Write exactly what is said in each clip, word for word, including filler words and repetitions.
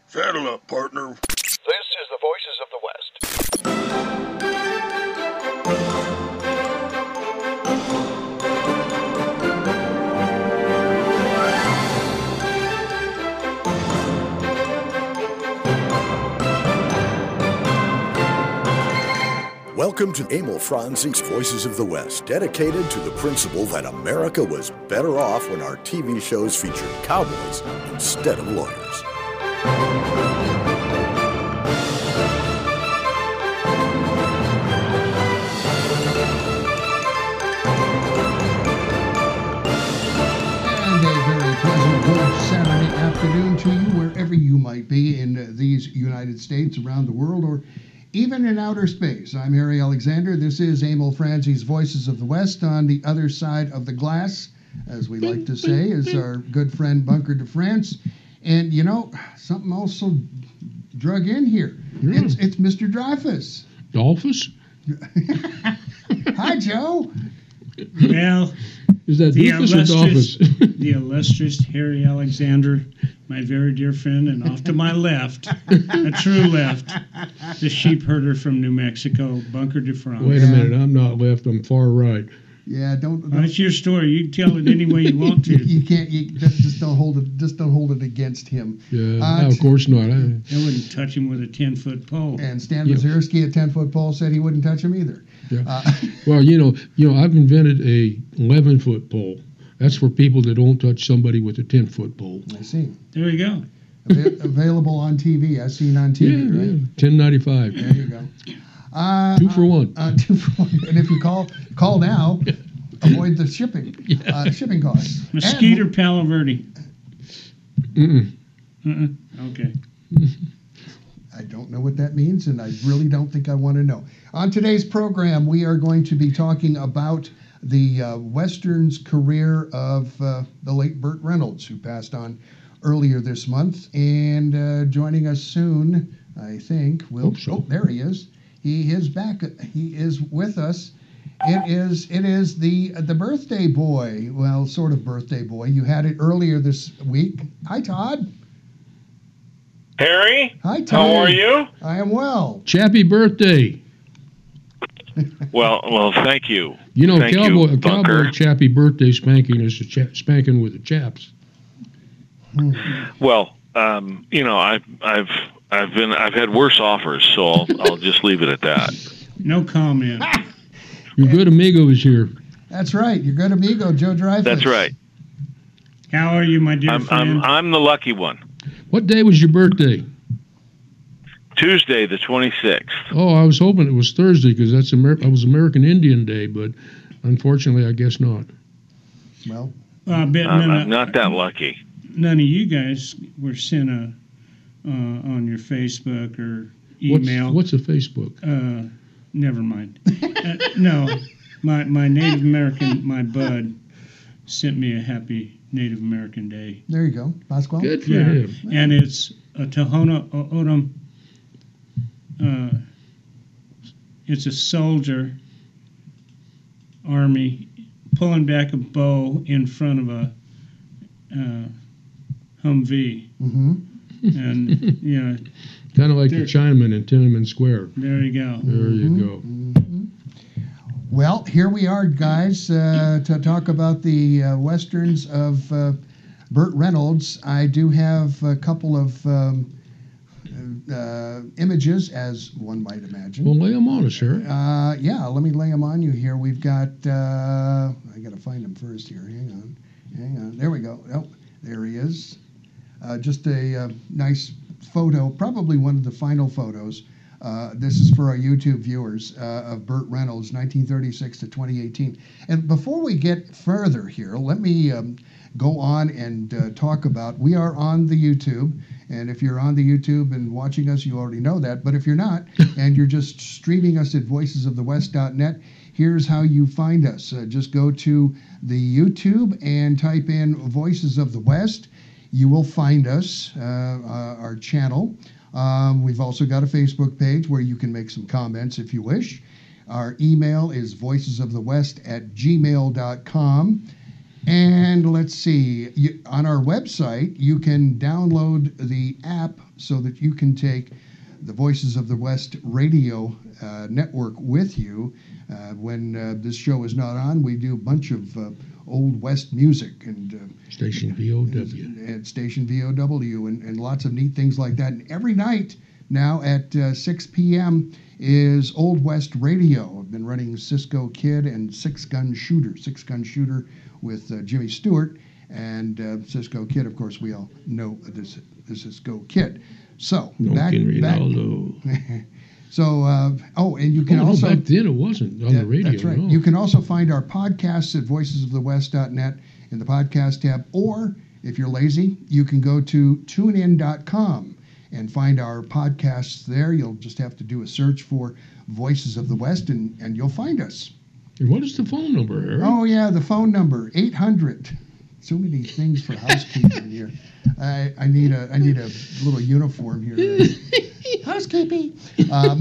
Saddle up, partner. This is the Voices of the West. Welcome to Emil Franzi's Voices of the West, dedicated to the principle that America was better off when our T V shows featured cowboys instead of lawyers. And a very pleasant good Saturday afternoon to you, wherever you might be in these United States, around the world, or even in outer space. I'm Harry Alexander. This is Emil Franzi's Voices of the West. On the other side of the glass, as we like to say, is our good friend Bunker de France. And, you know, something also drug in here. Yeah. It's it's Mister Dreyfus. Dolphus? Hi, Joe. Well, Is that the Doofus or illustrious, Dolphus? the illustrious Harry Alexander, my very dear friend, and off to my left, a true left, the sheep herder from New Mexico, Bunker de France. Wait a minute, I'm not left, I'm far right. Yeah, don't. don't That's your story. You can tell it any way you want you, to. you can't. You just, just don't hold it. Just don't hold it against him. Yeah, Uh, no, of course not. I, I wouldn't touch him with a ten-foot pole. And Stan Yeah. Mazursky, a ten-foot pole, said he wouldn't touch him either. yeah. Uh, Well, you know, you know, I've invented a eleven-foot pole. That's for people that don't touch somebody with a ten-foot pole. I see. There you go. Ava- available on T V. I've seen on T Yeah, V. Right? yeah, ten ninety-five. There you go. Uh, Two for one. Uh, two for one. And if you call call now, avoid the shipping Yeah. uh, shipping costs. Mesquite or And- Palo Verde? Mm-mm. Uh-uh. Okay. I don't know what that means, and I really don't think I want to know. On today's program, we are going to be talking about the uh, Western's career of uh, the late Burt Reynolds, who passed on earlier this month. And uh, joining us soon, I think, will. Hope so. Oh, there he is. He is back. He is with us. It is it is the the birthday boy. Well, sort of birthday boy. You had it earlier this week. Hi, Todd. Harry, Hi, Todd. how are you? I am well. Chappy birthday. Well, well, thank you. You know, Thank cowboy, you, a Bunker. cowboy chappy birthday spanking is a cha- spanking with the chaps. Well, um, you know, I've, I've, I've been, I've had worse offers, so I'll, I'll just leave it at that. No comment. Your good amigo is here. That's right. Your good amigo, Joe Dreyfus. That's right. How are you, my dear I'm, friend? I'm, I'm the lucky one. What day was your birthday? Tuesday, the twenty-sixth. Oh, I was hoping it was Thursday because that's Amer- I was American Indian Day, but unfortunately, I guess not. Well, Uh, I bet I'm, none, I'm of, not that lucky. none of you guys were sent a uh, on your Facebook or What's, email. what's a Facebook? Uh, never mind. uh, no, my my Native American, my bud, sent me a happy Native American Day. there you go. Pasquale? Good for Yeah, him. and it's a Tohono O'odham. Uh, it's a soldier army pulling back a bow in front of a uh, Humvee, Mm-hmm. and you know, Kind of like There- the Chinaman in Tiananmen Square. there you go. There you Mhm. go. Mhm. Well, here we are, guys, uh, to talk about the uh, westerns of uh, Burt Reynolds. I do have a couple of um, uh, images, as one might imagine. Well, lay them on us, sir. Uh, yeah, let me lay them on you here. We've got, uh, I got to find him first here. Hang on. Hang on. There we go. Oh, there he is. Uh, just a uh, nice photo, probably one of the final photos. Uh, this is for our YouTube viewers uh, of Burt Reynolds, nineteen thirty-six to twenty eighteen. And before we get further here, let me um, go on and uh, talk about, we are on the YouTube. And if you're on the YouTube and watching us, you already know that. But if you're not, and you're just streaming us at voices of the west dot net, here's how you find us. Uh, just go to the YouTube and type in Voices of the West. You will find us, uh, uh, our channel. Um, we've also got a Facebook page where you can make some comments if you wish. Our email is voicesofthewest at gmail dot com. And let's see, you, on our website, you can download the app so that you can take the Voices of the West radio uh, network with you. Uh, when uh, this show is not on, we do a bunch of uh, old West music and uh, Station V O W. and Station V O W and, and lots of neat things like that. And every night now at uh, six p.m. is Old West Radio. I've been running Cisco Kid and Six Gun Shooter. Six Gun Shooter with uh, Jimmy Stewart, and uh, Cisco Kid, of course, we all know this, the Cisco Kid. So, No back, back Ronaldo. so, uh, oh, and you can oh, no, also... back then it wasn't on That- the radio. That's right. No. You can also find our podcasts at voices of the west dot net in the podcast tab, or if you're lazy, you can go to tune in dot com and find our podcasts there. You'll just have to do a search for Voices of the West, and, and you'll find us. And what is the phone number, Harry? Oh, yeah, the phone number, eight hundred. So many things for housekeeping here. I, I need a I need a little uniform here. Housekeeping. Um,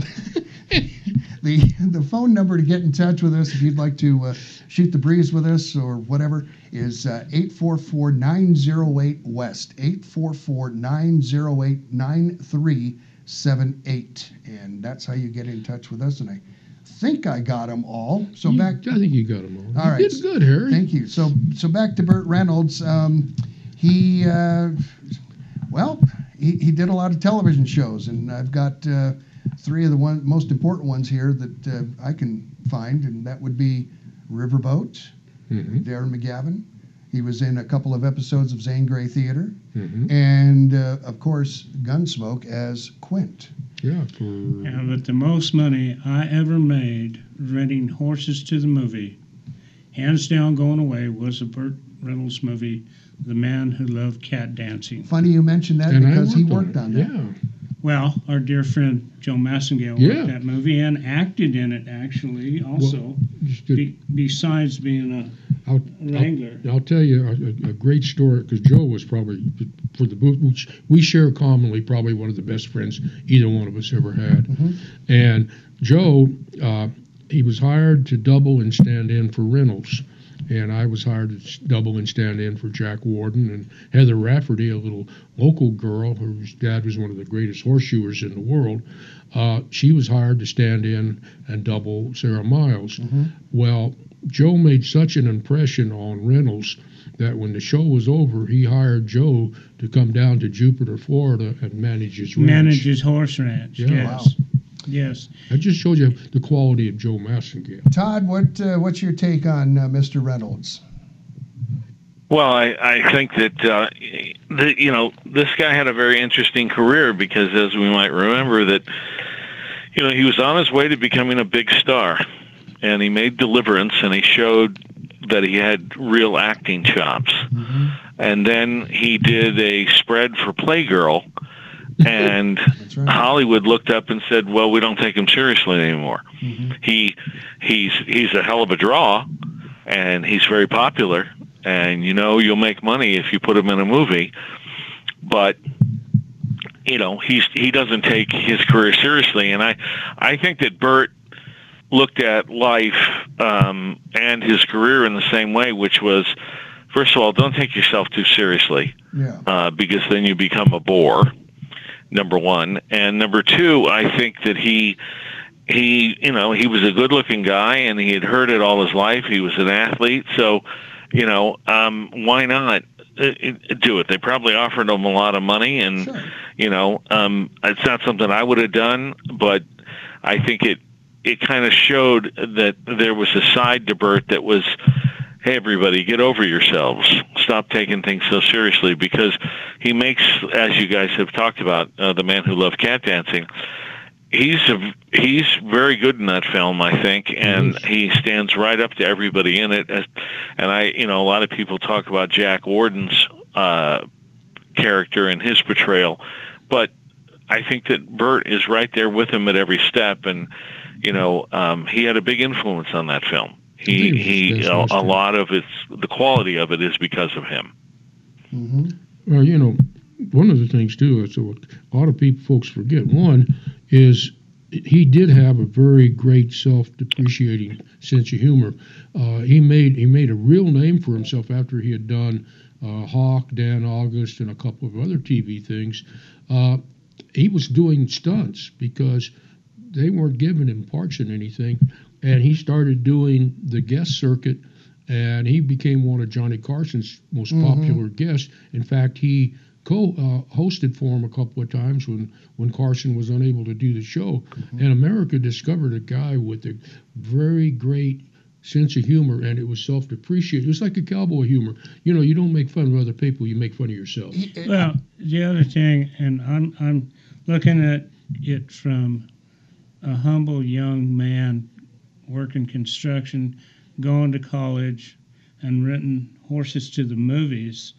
the the phone number to get in touch with us if you'd like to uh, shoot the breeze with us or whatever is uh, eight four four, nine oh eight, West. eight four four, nine oh eight, nine three seven eight. And that's how you get in touch with us. And I think I got them all. So You- back. I think you got them all. All you right. did good, Harry. Thank you. So so back to Burt Reynolds. Um, he uh, well he, he did a lot of television shows, and I've got uh, three of the one, most important ones here that uh, I can find, and that would be Riverboat, Mhm. Darren McGavin. He was in a couple of episodes of Zane Grey Theater, Mhm. and uh, of course Gunsmoke as Quint. Yeah. For, Yeah, but the most money I ever made renting horses to the movie, hands down going away, was a Burt Reynolds movie, The Man Who Loved Cat Dancing. Funny you mentioned that and I because he worked worked on, on, it. that. Yeah. Well, our dear friend Joe Massengale Yeah. worked that movie and acted in it, actually, also, Just to- be, besides being a I'll, wrangler. I'll, I'll tell you a, a, a great story because Joe was probably for the booth. Which we share commonly, probably one of the best friends either one of us ever had. Mhm. And Joe, uh, he was hired to double and stand in for Reynolds, and I was hired to s- double and stand in for Jack Warden. And Heather Rafferty, a little local girl whose dad was one of the greatest horseshoers in the world, uh, she was hired to stand in and double Sarah Miles. Mhm. Well, Joe made such an impression on Reynolds that when the show was over, he hired Joe to come down to Jupiter, Florida, and manage his ranch. Managed his horse ranch, Yeah. yes. Yes. That just shows you the quality of Joe Massengale. Todd, what uh, what's your take on uh, Mister Reynolds? Well, I, I think that, uh, the, you know, this guy had a very interesting career because, as we might remember, that, you know, he was on his way to becoming a big star. And he made Deliverance, and he showed that he had real acting chops. Mm-hmm. And then he did a spread for Playgirl, and That's right. Hollywood looked up and said, "Well, we don't take him seriously anymore. Mm-hmm. He he's he's a hell of a draw, and he's very popular, and you know you'll make money if you put him in a movie, but." You know, he's he doesn't take his career seriously, and I, I think that Burt looked at life um, and his career in the same way, which was, first of all, don't take yourself too seriously, Yeah. uh, because then you become a bore. Number one, and number two, I think that he, he, you know, he was a good-looking guy, and he had heard it all his life. He was an athlete, so, you know, um, why not? uh, do it. They probably offered him a lot of money, and Sure. you know, um, it's not something I would have done, but I think it it kind of showed that there was a side to Burt that was, hey, everybody, get over yourselves. Stop taking things so seriously, because he makes, as you guys have talked about, uh, The Man Who Loved Cat Dancing. He's a, he's very good in that film, I think, and he stands right up to everybody in it. As, and I, you know, a lot of people talk about Jack Warden's uh, character and his portrayal, but I think that Burt is right there with him at every step, and you know, um, he had a big influence on that film. He he, a, a lot of its the quality of it is because of him. Mm-hmm. Well, you know, one of the things too is what a lot of people folks forget. One is he did have a very great self-depreciating sense of humor. Uh, he made he made a real name for himself after he had done uh, Hawk, Dan August, and a couple of other T V things. Uh, he was doing stunts because they weren't giving him parts in anything, and he started doing the guest circuit, and he became one of Johnny Carson's most Mhm. popular guests. In fact, he co-hosted for him a couple of times when, when Carson was unable to do the show. Mm-hmm. And America discovered a guy with a very great sense of humor, and it was self-depreciating. It was like a cowboy humor. You know, you don't make fun of other people, you make fun of yourself. Well, the other thing, and I'm I'm looking at it from a humble young man working construction, going to college, and renting horses to the movies,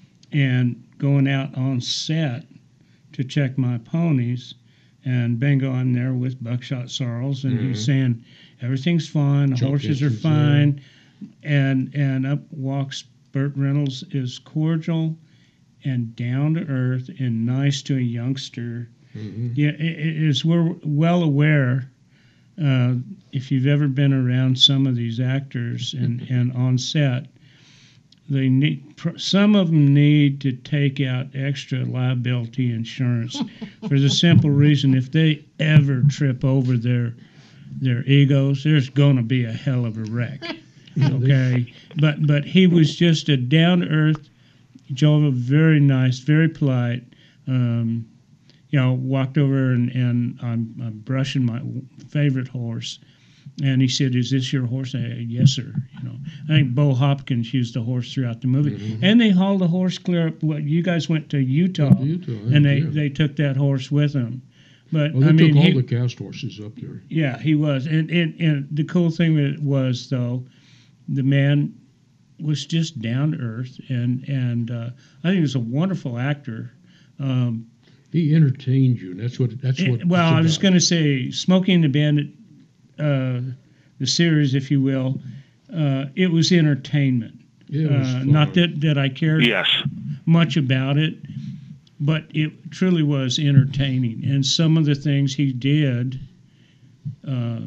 and going out on set to check my ponies. And Bingo, I'm there with Buckshot Sarles, and he's saying everything's fine, the Chuck horses are Dixon's there. fine, and and up walks Burt Reynolds, is cordial and down to earth and nice to a youngster. Mhm. Yeah, i- i- as we're well aware, uh, if you've ever been around some of these actors and, and on set, they need pr- some of them need to take out extra liability insurance for the simple reason if they ever trip over their their egos, there's going to be a hell of a wreck. Okay, but but he was just a down to earth, Joe, very nice, very polite. Um, you know, walked over and, and I'm, I'm brushing my favorite horse. And he said, "Is this your horse?" I said, "Yes, sir." You know, I think Bo Hopkins used the horse throughout the movie, Mm-hmm. and they hauled the horse clear up. What you guys went to Utah, to Utah, yeah, and they, yeah. they took that horse with them. But Well, they I mean, took all he, the cast horses up there. yeah, he was, and, and and the cool thing with it was though, the man was just down to earth, and and uh, I think he was a wonderful actor. Um, He entertained you, and that's what that's It- what. well, it's I was about. going to say, Smokey and the Bandit, uh, the series, if you will, uh, it was entertainment. Yeah, it was uh, fun. not that, that I cared Yes. much about it, but it truly was entertaining. And some of the things he did, uh,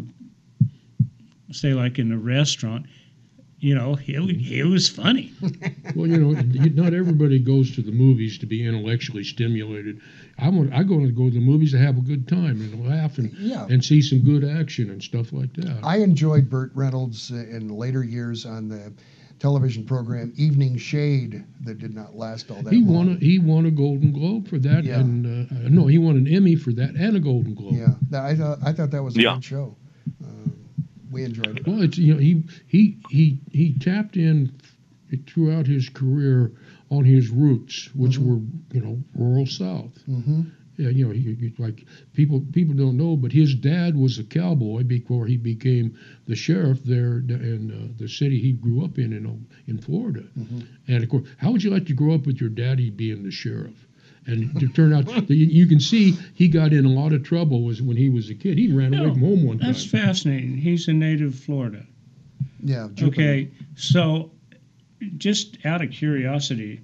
say like in a restaurant, you know, it, it was funny. Well, you know, not everybody goes to the movies to be intellectually stimulated. I want I go to go to the movies to have a good time and laugh and Yeah. and see some good action and stuff like that. I enjoyed Burt Reynolds uh, in later years on the television program Evening Shade that did not last all that he long. won a, he won a Golden Globe for that, Yeah. and uh, no, he won an Emmy for that and a Golden Globe. Yeah, that, I thought I thought that was a Yeah. good show. Um, we enjoyed it. Well, it's you know he he he he tapped in throughout his career on his roots, which Mhm. were you know rural South. Mm-hmm. Yeah, you know, he, he, like people people don't know, but his dad was a cowboy before he became the sheriff there in uh, the city he grew up in in, in Florida. Mhm. And of course, how would you like to grow up with your daddy being the sheriff? And to turn out, that you, you can see he got in a lot of trouble was when he was a kid. He ran away No, from home one time. That's fascinating. He's a native of Florida. Yeah. Jupiter. Okay, so just out of curiosity,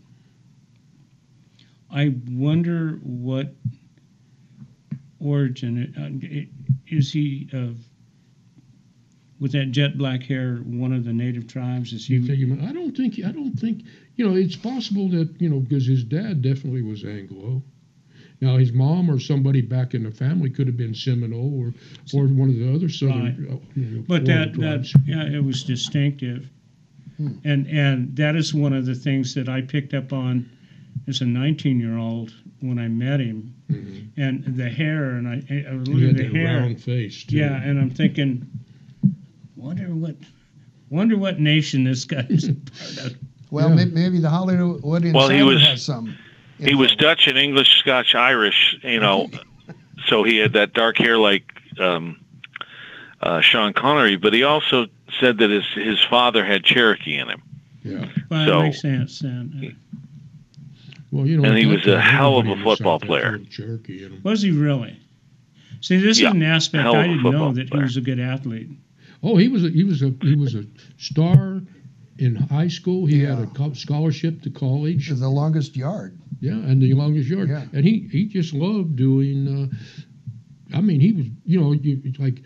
I wonder what origin it, uh, it, is he of with that jet black hair one of the native tribes? Is You he? think, I don't think I don't think you know. It's possible that you know because his dad definitely was Anglo. Now his mom or somebody back in the family could have been Seminole or or one of the other southern. Right. uh, you know, But Florida that that tribes. yeah, it was distinctive, Hmm. and and that is one of the things that I picked up on as a nineteen-year-old when I met him, Mhm. and the hair, and I, I was He looking had at the that hair. round face too. Yeah, and I'm thinking, wonder what, wonder what nation this guy is a part of. Well, Yeah. may, maybe the Hollywood Insider Well, he was- has some. He was info. Dutch and English, Scotch, Irish, you know, so he had that dark hair like um, uh, Sean Connery, but he also said that his, his father had Cherokee in him. Yeah. Well, So- that makes sense then. Well, you know, And at he that was a time, hell of everybody a in the football South had player. little Cherokee in him. Was he really? See, this Yeah, is an aspect hell of I a didn't know football that he player. was a good athlete. Oh, he was a he was a he was a star in high school. He had a Yeah. co- scholarship to college. The longest yard. Yeah, and the longest yard. Yeah. And he, he just loved doing uh, I mean, he was, you know, you, like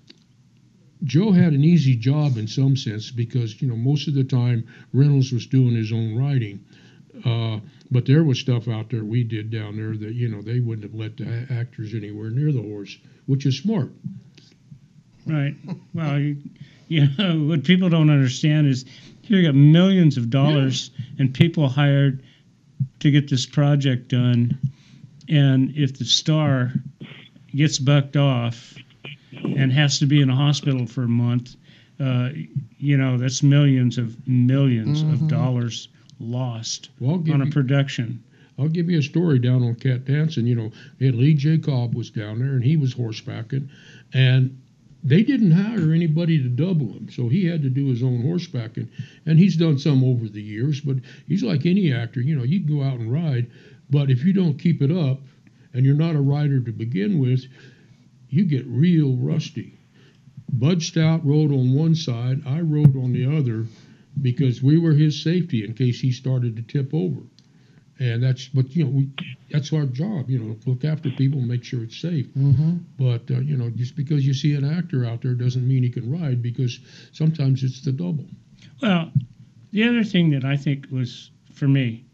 Joe had an easy job in some sense because, you know, most of the time Reynolds was doing his own writing. Uh, but there was stuff out there we did down there that, you know, they wouldn't have let the actors anywhere near the horse, which is smart. Right. Well, you, you know, what people don't understand is here you got millions of dollars yeah. and people hired to get this project done. And if the star gets bucked off and has to be in a hospital for a month, uh, you know, that's millions of millions mm-hmm. of dollars lost well, on a you, production. I'll give you a story down on Cat Dancing. You know, Lee J. Cobb was down there, and he was horsebacking, and they didn't hire anybody to double him, so he had to do his own horsebacking, and he's done some over the years, but he's like any actor. You know, you can go out and ride, but if you don't keep it up, and you're not a rider to begin with, you get real rusty. Bud Stout rode on one side, I rode on the other, because we were his safety in case he started to tip over. And that's, but you know, we, that's our job, you know, look after people and make sure it's safe. Mm-hmm. But, uh, you know, just because you see an actor out there doesn't mean he can ride, because sometimes it's the double. Well, the other thing that I think was, for me,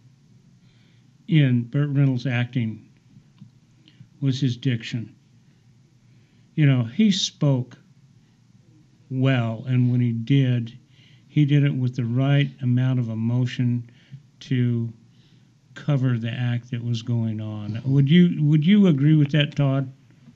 in Burt Reynolds' acting was his diction. You know, he spoke well, and when he did, he did it with the right amount of emotion to cover the act that was going on. Would you would you agree with that, Todd?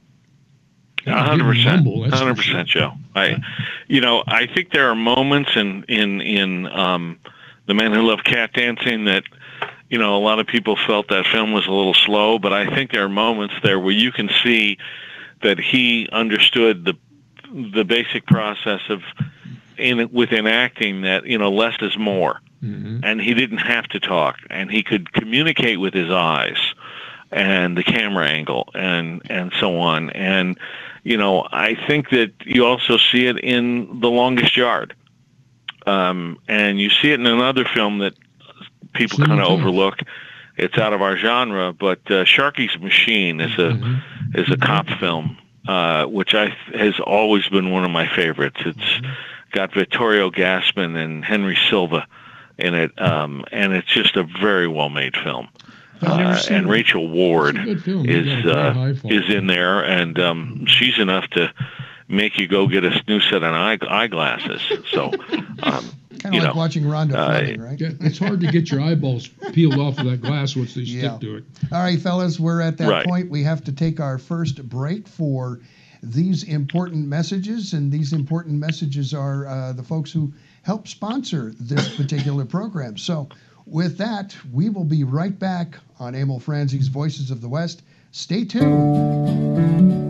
A hundred percent, hundred percent, Joe. I, you know, I think there are moments in in in um, The Man Who Loved Cat Dancing that, you know, a lot of people felt that film was a little slow, but I think there are moments there where you can see that he understood the the basic process of in within acting, that, you know, less is more. Mm-hmm. And he didn't have to talk, and he could communicate with his eyes and the camera angle and and so on. And, you know, I think that you also see it in The Longest Yard. Um, and you see it in another film that people kind of overlook. It's out of our genre, but uh, Sharky's Machine is a mm-hmm. is a cop film, uh, which I has always been one of my favorites. It's mm-hmm. got Vittorio Gassman and Henry Silva in it, um, and it's just a very well made film. Uh, and Rachel Ward is uh, is in there, and um, she's enough to make you go get a new set of eye eyeglasses. So. Um, Kind of like know, watching Rhonda Fleming, uh, right? It's hard to get your eyeballs peeled off of that glass once they yeah. stick to it. All right, fellas, we're at that right. point. We have to take our first break for these important messages, and these important messages are uh, the folks who help sponsor this particular program. So with that, we will be right back on Emil Franzi's Voices of the West. Stay tuned.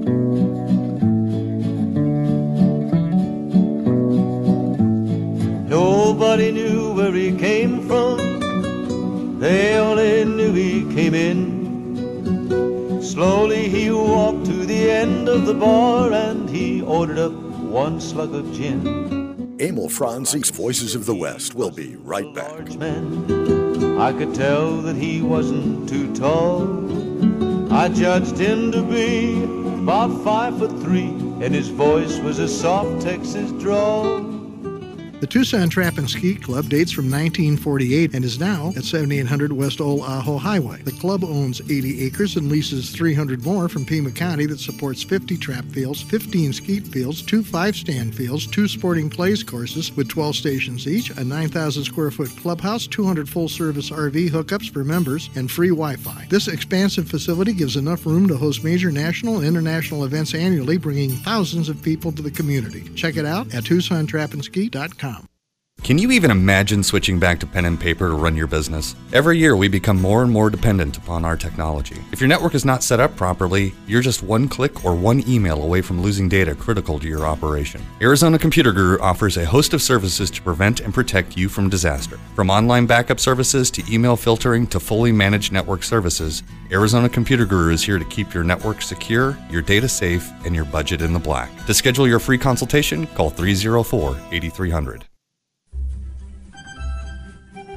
Nobody knew where he came from, they only knew he came in. Slowly he walked to the end of the bar and he ordered up one slug of gin. Emil Franzi's Voices of the West will be right back. Large man, I could tell that he wasn't too tall. I judged him to be about five foot three, and his voice was a soft Texas drawl. The Tucson Trap and Skeet Club dates from nineteen forty-eight and is now at seventy-eight hundred West Old Ajo Highway. The club owns eighty acres and leases three hundred more from Pima County that supports fifty trap fields, fifteen skeet fields, two five-stand fields, two sporting plays courses with twelve stations each, a nine thousand square foot clubhouse, two hundred full-service R V hookups for members, and free Wi-Fi. This expansive facility gives enough room to host major national and international events annually, bringing thousands of people to the community. Check it out at Tucson Trap and Skeet dot com. Can you even imagine switching back to pen and paper to run your business? Every year we become more and more dependent upon our technology. If your network is not set up properly, you're just one click or one email away from losing data critical to your operation. Arizona Computer Guru offers a host of services to prevent and protect you from disaster. From online backup services to email filtering to fully managed network services, Arizona Computer Guru is here to keep your network secure, your data safe, and your budget in the black. To schedule your free consultation, call three oh four, eight three hundred.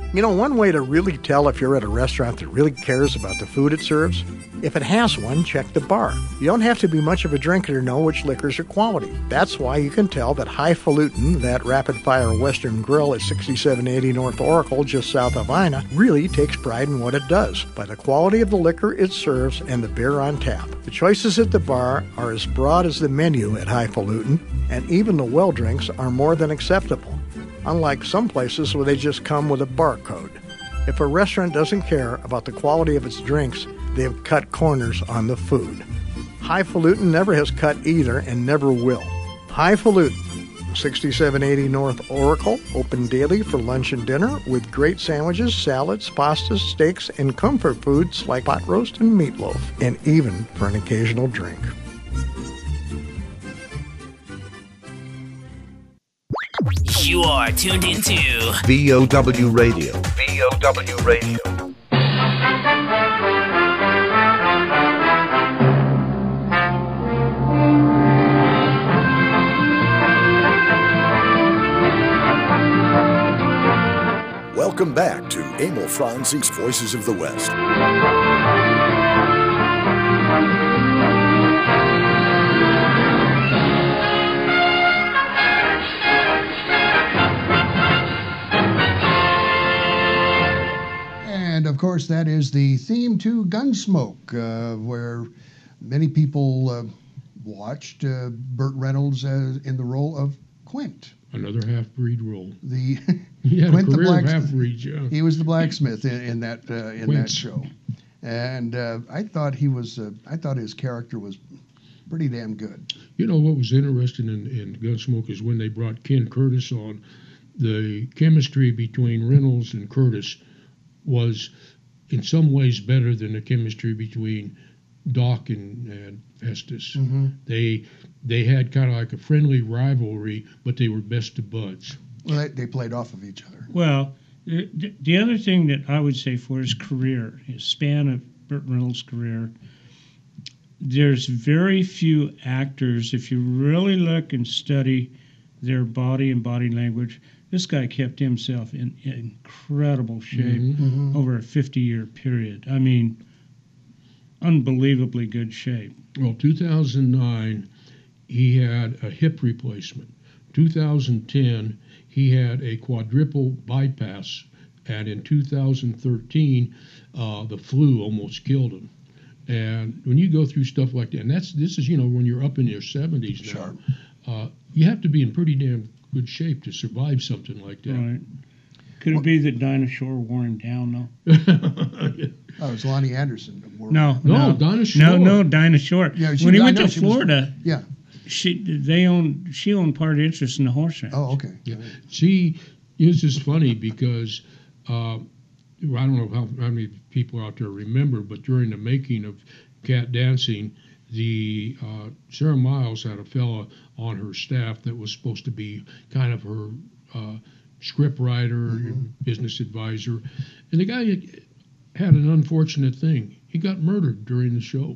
You know, one way to really tell if you're at a restaurant that really cares about the food it serves, if it has one, check the bar. You don't have to be much of a drinker to know which liquors are quality. That's why you can tell that Highfalutin, that rapid-fire Western grill at sixty-seven eighty North Oracle, just south of Ina, really takes pride in what it does, by the quality of the liquor it serves and the beer on tap. The choices at the bar are as broad as the menu at Highfalutin, and even the well drinks are more than acceptable, unlike some places where they just come with a barcode. If a restaurant doesn't care about the quality of its drinks, they've cut corners on the food. Highfalutin never has cut either and never will. Highfalutin, sixty-seven eighty North Oracle, open daily for lunch and dinner with great sandwiches, salads, pastas, steaks, and comfort foods like pot roast and meatloaf, and even for an occasional drink. You are tuned into V O W Radio. V O W Radio. Welcome back to Emil Franzing's Voices of the West. And of course, that is the theme to Gunsmoke, uh, where many people uh, watched uh, Burt Reynolds as, in the role of Quint. Another half-breed role. The He had Quint a the career of blacksmith. half-breeds, yeah. He was the blacksmith in, in that uh, in Quint. that show, and uh, I thought he was. Uh, I thought his character was pretty damn good. You know what was interesting in, in Gunsmoke is when they brought Ken Curtis on, the chemistry between Reynolds and Curtis was in some ways better than the chemistry between Doc and, and Festus. Mm-hmm. They they had kind of like a friendly rivalry, but they were best of buds. Well, they, they played off of each other. Well, the, the other thing that I would say for his career, his span of Burt Reynolds' career, there's very few actors, if you really look and study their body and body language, this guy kept himself in, in incredible shape Mm-hmm. Mm-hmm. over a fifty-year period. I mean, unbelievably good shape. Well, two thousand nine, he had a hip replacement. two thousand ten, he had a quadruple bypass, and in two thousand thirteen, uh, the flu almost killed him. And when you go through stuff like that, and that's this is you know when you're up in your seventies now, Sure. uh, you have to be in pretty damn good shape to survive something like that. Right. Could it be that Dinah Shore wore him down, though? Oh, it was Lonnie Anderson. No, No, no, Dinah Shore. No, no, Dinah Shore. Yeah, she- when he I went know to she was- Florida, Yeah. she they owned she owned part interest in the horse ranch. Oh, okay. Yeah. See, it's just funny because uh, I don't know how, how many people out there remember, but during the making of Cat Dancing, the uh, Sarah Miles had a fella on her staff that was supposed to be kind of her uh, script writer, Mm-hmm. business advisor, and the guy had an unfortunate thing. He got murdered during the show.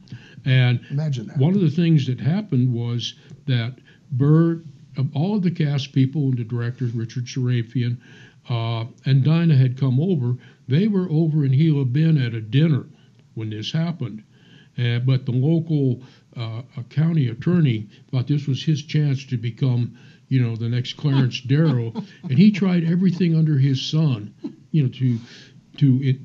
And Imagine that. one of the things that happened was that Burt, of all of the cast people and the director, Richard Sarafian, uh, and Dinah had come over. They were over in Gila Bend at a dinner when this happened. Uh, but the local uh, county attorney thought this was his chance to become, you know, the next Clarence Darrow, and he tried everything under his sun, you know, to to it,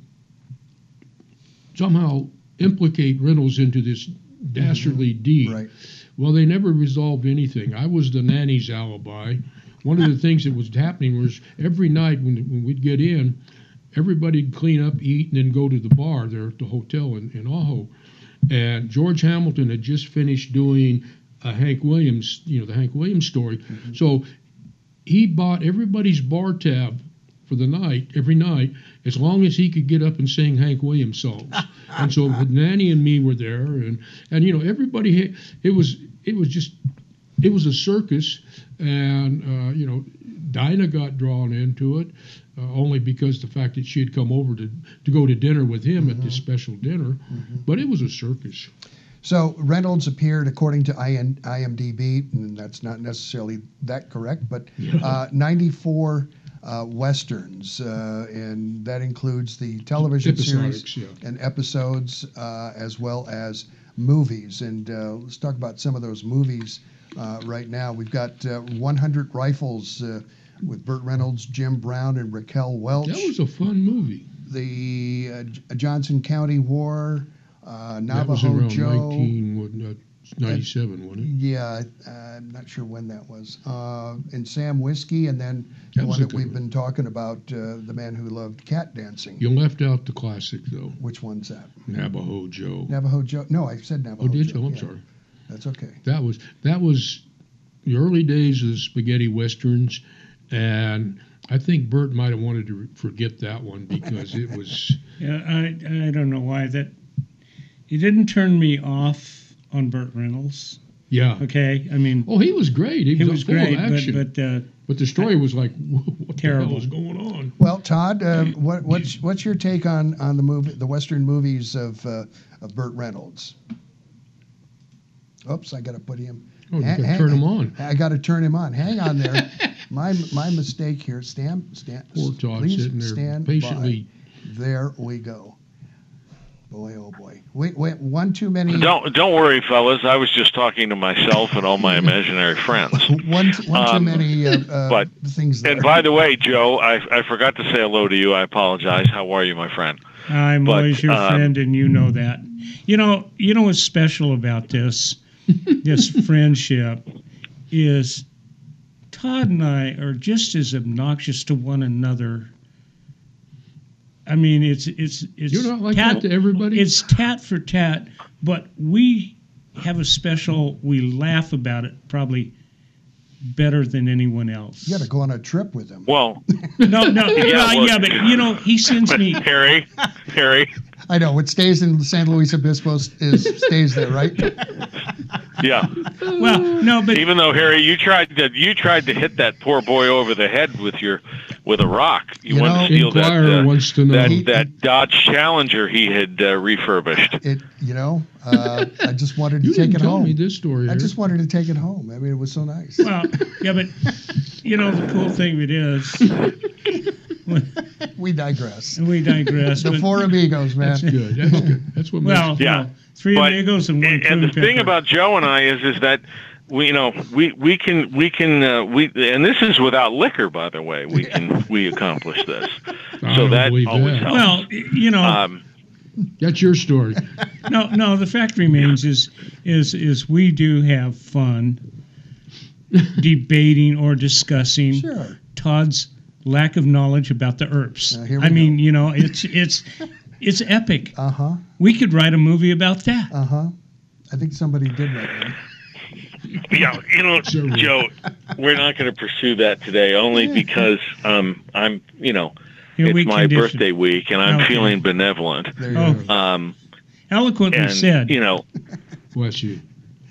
somehow implicate Reynolds into this dastardly Mm-hmm. deed. Right. Well, they never resolved anything. I was the nanny's alibi. One of the things that was happening was every night when, when we'd get in, everybody'd clean up, eat, and then go to the bar there at the hotel in, in Ajo. And George Hamilton had just finished doing a Hank Williams, you know, the Hank Williams story. Mm-hmm. So he bought everybody's bar tab for the night, every night, as long as he could get up and sing Hank Williams songs. And so Nanny and me were there, and, and you know, everybody, it was it was just, it was a circus, and, uh, you know, Dinah got drawn into it, uh, only because the fact that she had come over to, to go to dinner with him mm-hmm. at this special dinner, mm-hmm. but it was a circus. So Reynolds appeared, according to I M D B, and that's not necessarily that correct, but Yeah. uh, ninety-four uh, westerns, uh, and that includes the television series Episodics, yeah. and episodes, uh, as well as movies. And uh, let's talk about some of those movies uh, right now. We've got uh, one hundred Rifles uh, with Burt Reynolds, Jim Brown, and Raquel Welch. That was a fun movie. The uh, J- Johnson County War, uh, That was Navajo around Joe. nineteen ninety-seven, wasn't it? Yeah, I- I'm not sure when that was. Uh, and Sam Whiskey, and then That the was one a that good we've one. been talking about, uh, The Man Who Loved Cat Dancing. You left out the classic, though. Which one's that? Navajo Joe. Navajo Joe. No, I said Navajo Oh, did Joe. you? Oh, I'm yeah. sorry. That's okay. That was that was the early days of the spaghetti westerns, and I think Burt might have wanted to forget that one because it was. Yeah, I I don't know why that. It didn't turn me off on Burt Reynolds. Yeah. Okay, I mean. Oh, he was great. He, He was, was full great, of but action. but uh, But the story was like, what Terrible. the hell is going on? Well, Todd, uh, what, what's what's your take on, on the movie, the Western movies of uh, of Burt Reynolds? Oops, I got to put him. Oh, you Ha- gotta hang- turn him on. I got to turn him on. Hang on there. my my mistake here. Stand stand. Poor Todd please sitting there stand patiently. by. There we go. Boy, oh boy. Wait, wait. One too many. Don't don't worry, fellas. I was just talking to myself and all my imaginary friends. One, one too Um, many uh, uh, but- things there. And by the way, Joe, I I forgot to say hello to you. I apologize. How are you, my friend? I'm But, always your um, friend, and you know that. You know, you know what's special about this, this friendship, is Todd and I are just as obnoxious to one another. I mean, it's it's it's You're not like tat, that to everybody? It's tat for tat, but we have a special. We laugh about it probably better than anyone else. You got to go on a trip with him. Well, No, no, Yeah, yeah, well- yeah, but you know, he sends me. Harry, Harry, I know what stays in San Luis Obispo is stays there, right? yeah. Well, no, but Even though Harry, you tried to you tried to hit that poor boy over the head with your with a rock. You, You wanted know- to steal that Inquirer uh, wants to know. that, He- that Dodge Challenger he had uh, refurbished. It, you know, uh, I just wanted to You take didn't it tell home. me this story. I Eric. just wanted to take it home. I mean, it was so nice. well, yeah, but you know, the cool thing of it is, We digress. and we digress. The but, four amigos, man. That's good. That's good. That's what well, makes Yeah. no, three But- amigos and one And, and the prune thing pepper. about Joe and I is is that we you know we we can we can uh, we and this is without liquor, by the way. We can we accomplish this. I So don't that believe always that. helps. well, you know, Um, That's your story. no, no. The fact remains is is is we do have fun debating or discussing Sure. Todd's lack of knowledge about the herbs. Uh, here we I mean, go. you know, it's it's it's epic. Uh huh. We could write a movie about that. Uh huh. I think somebody did that one. yeah, you know, Sure. Joe, we're not going to pursue that today, only because um, I'm you know You know, it's we my condition- birthday week and I'm Okay. feeling benevolent. There you Oh. go. Um, Eloquently and said. you know, Bless you.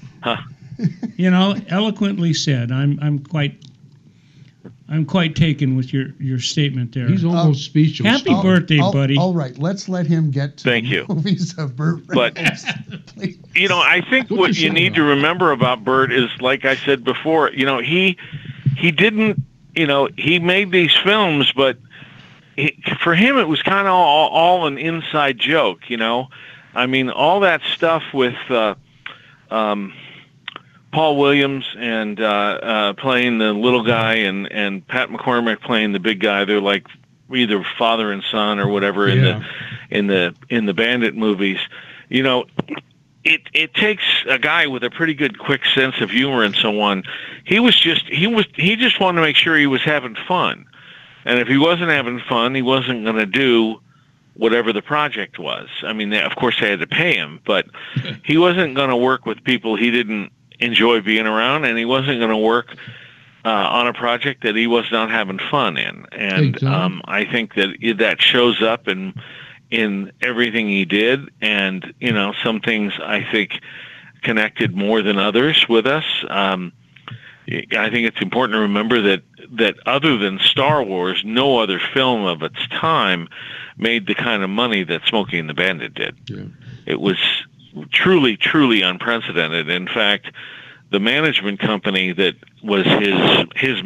You know, eloquently said. I'm I'm quite I'm quite taken with your, your statement there. He's almost speechless. Happy All- birthday, all- buddy. All right, let's let him get to Thank the you. movies of Burt But- Reynolds. Please. you know, I think What'd what you you say need about to it? remember about Burt is, like I said before, you know, he he didn't, you know, he made these films, but he, for him it was kind of all, all an inside joke, you know. I mean, all that stuff with uh, um, Paul Williams and uh, uh, playing the little guy and, and Pat McCormick playing the big guy. They're like either father and son or whatever in Yeah. the in the in the Bandit movies. You know, it it takes a guy with a pretty good quick sense of humor and so on. He was just he was he just wanted to make sure he was having fun. And if he wasn't having fun, he wasn't going to do whatever the project was. I mean, they, of course they had to pay him, but he wasn't going to work with people he didn't enjoy being around, and he wasn't going to work uh, on a project that he was not having fun in. And Hey, Tom. um, I think that it- that shows up in in everything he did. And you know, some things I think connected more than others with us. Um, I think it's important to remember that that other than Star Wars, no other film of its time made the kind of money that Smokey and the Bandit did. Yeah. It was truly, truly unprecedented. In fact, the management company that was his his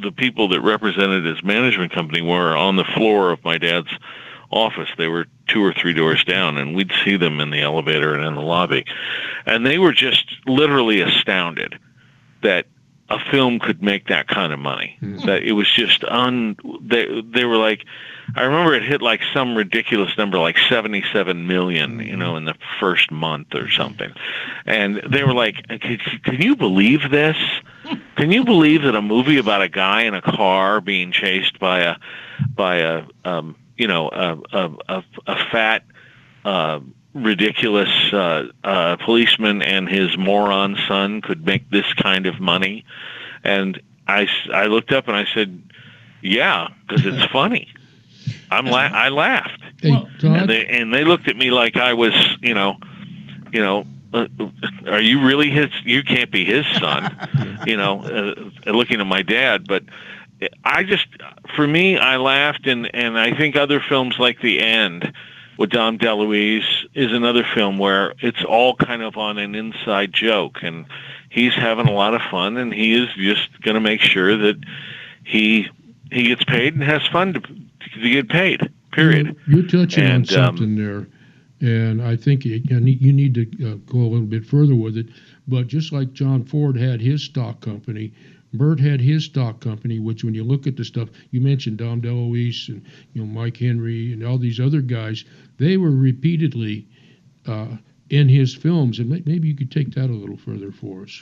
the people that represented his management company were on the floor of my dad's office. They were two or three doors down, and we'd see them in the elevator and in the lobby. And they were just literally astounded that a film could make that kind of money. Mm-hmm. That it was just un. They they were like, I remember it hit like some ridiculous number, like seventy-seven million, you know, in the first month or something. And they were like, can, can you believe this? Can you believe that a movie about a guy in a car being chased by a by a um, you know a a, a, a fat uh, ridiculous uh, uh, policeman and his moron son could make this kind of money? And I, I looked up and I said, yeah, because it's funny. I'm la- I laughed. Hey, and they and they looked at me like I was, you know, you know, uh, are you really his? You can't be his son, you know. Uh, looking at my dad, but I just, for me, I laughed, and and I think other films like The End with Dom DeLuise is another film where it's all kind of on an inside joke, and he's having a lot of fun, and he is just going to make sure that he he gets paid and has fun to, to get paid, period. You're, you're touching and, on something um, there, and I think you, you need to uh, go a little bit further with it. But just like John Ford had his stock company, Burt had his stock company, which when you look at the stuff, you mentioned Dom DeLuise and you know Mike Henry and all these other guys, they were repeatedly uh, in his films. And maybe you could take that a little further for us.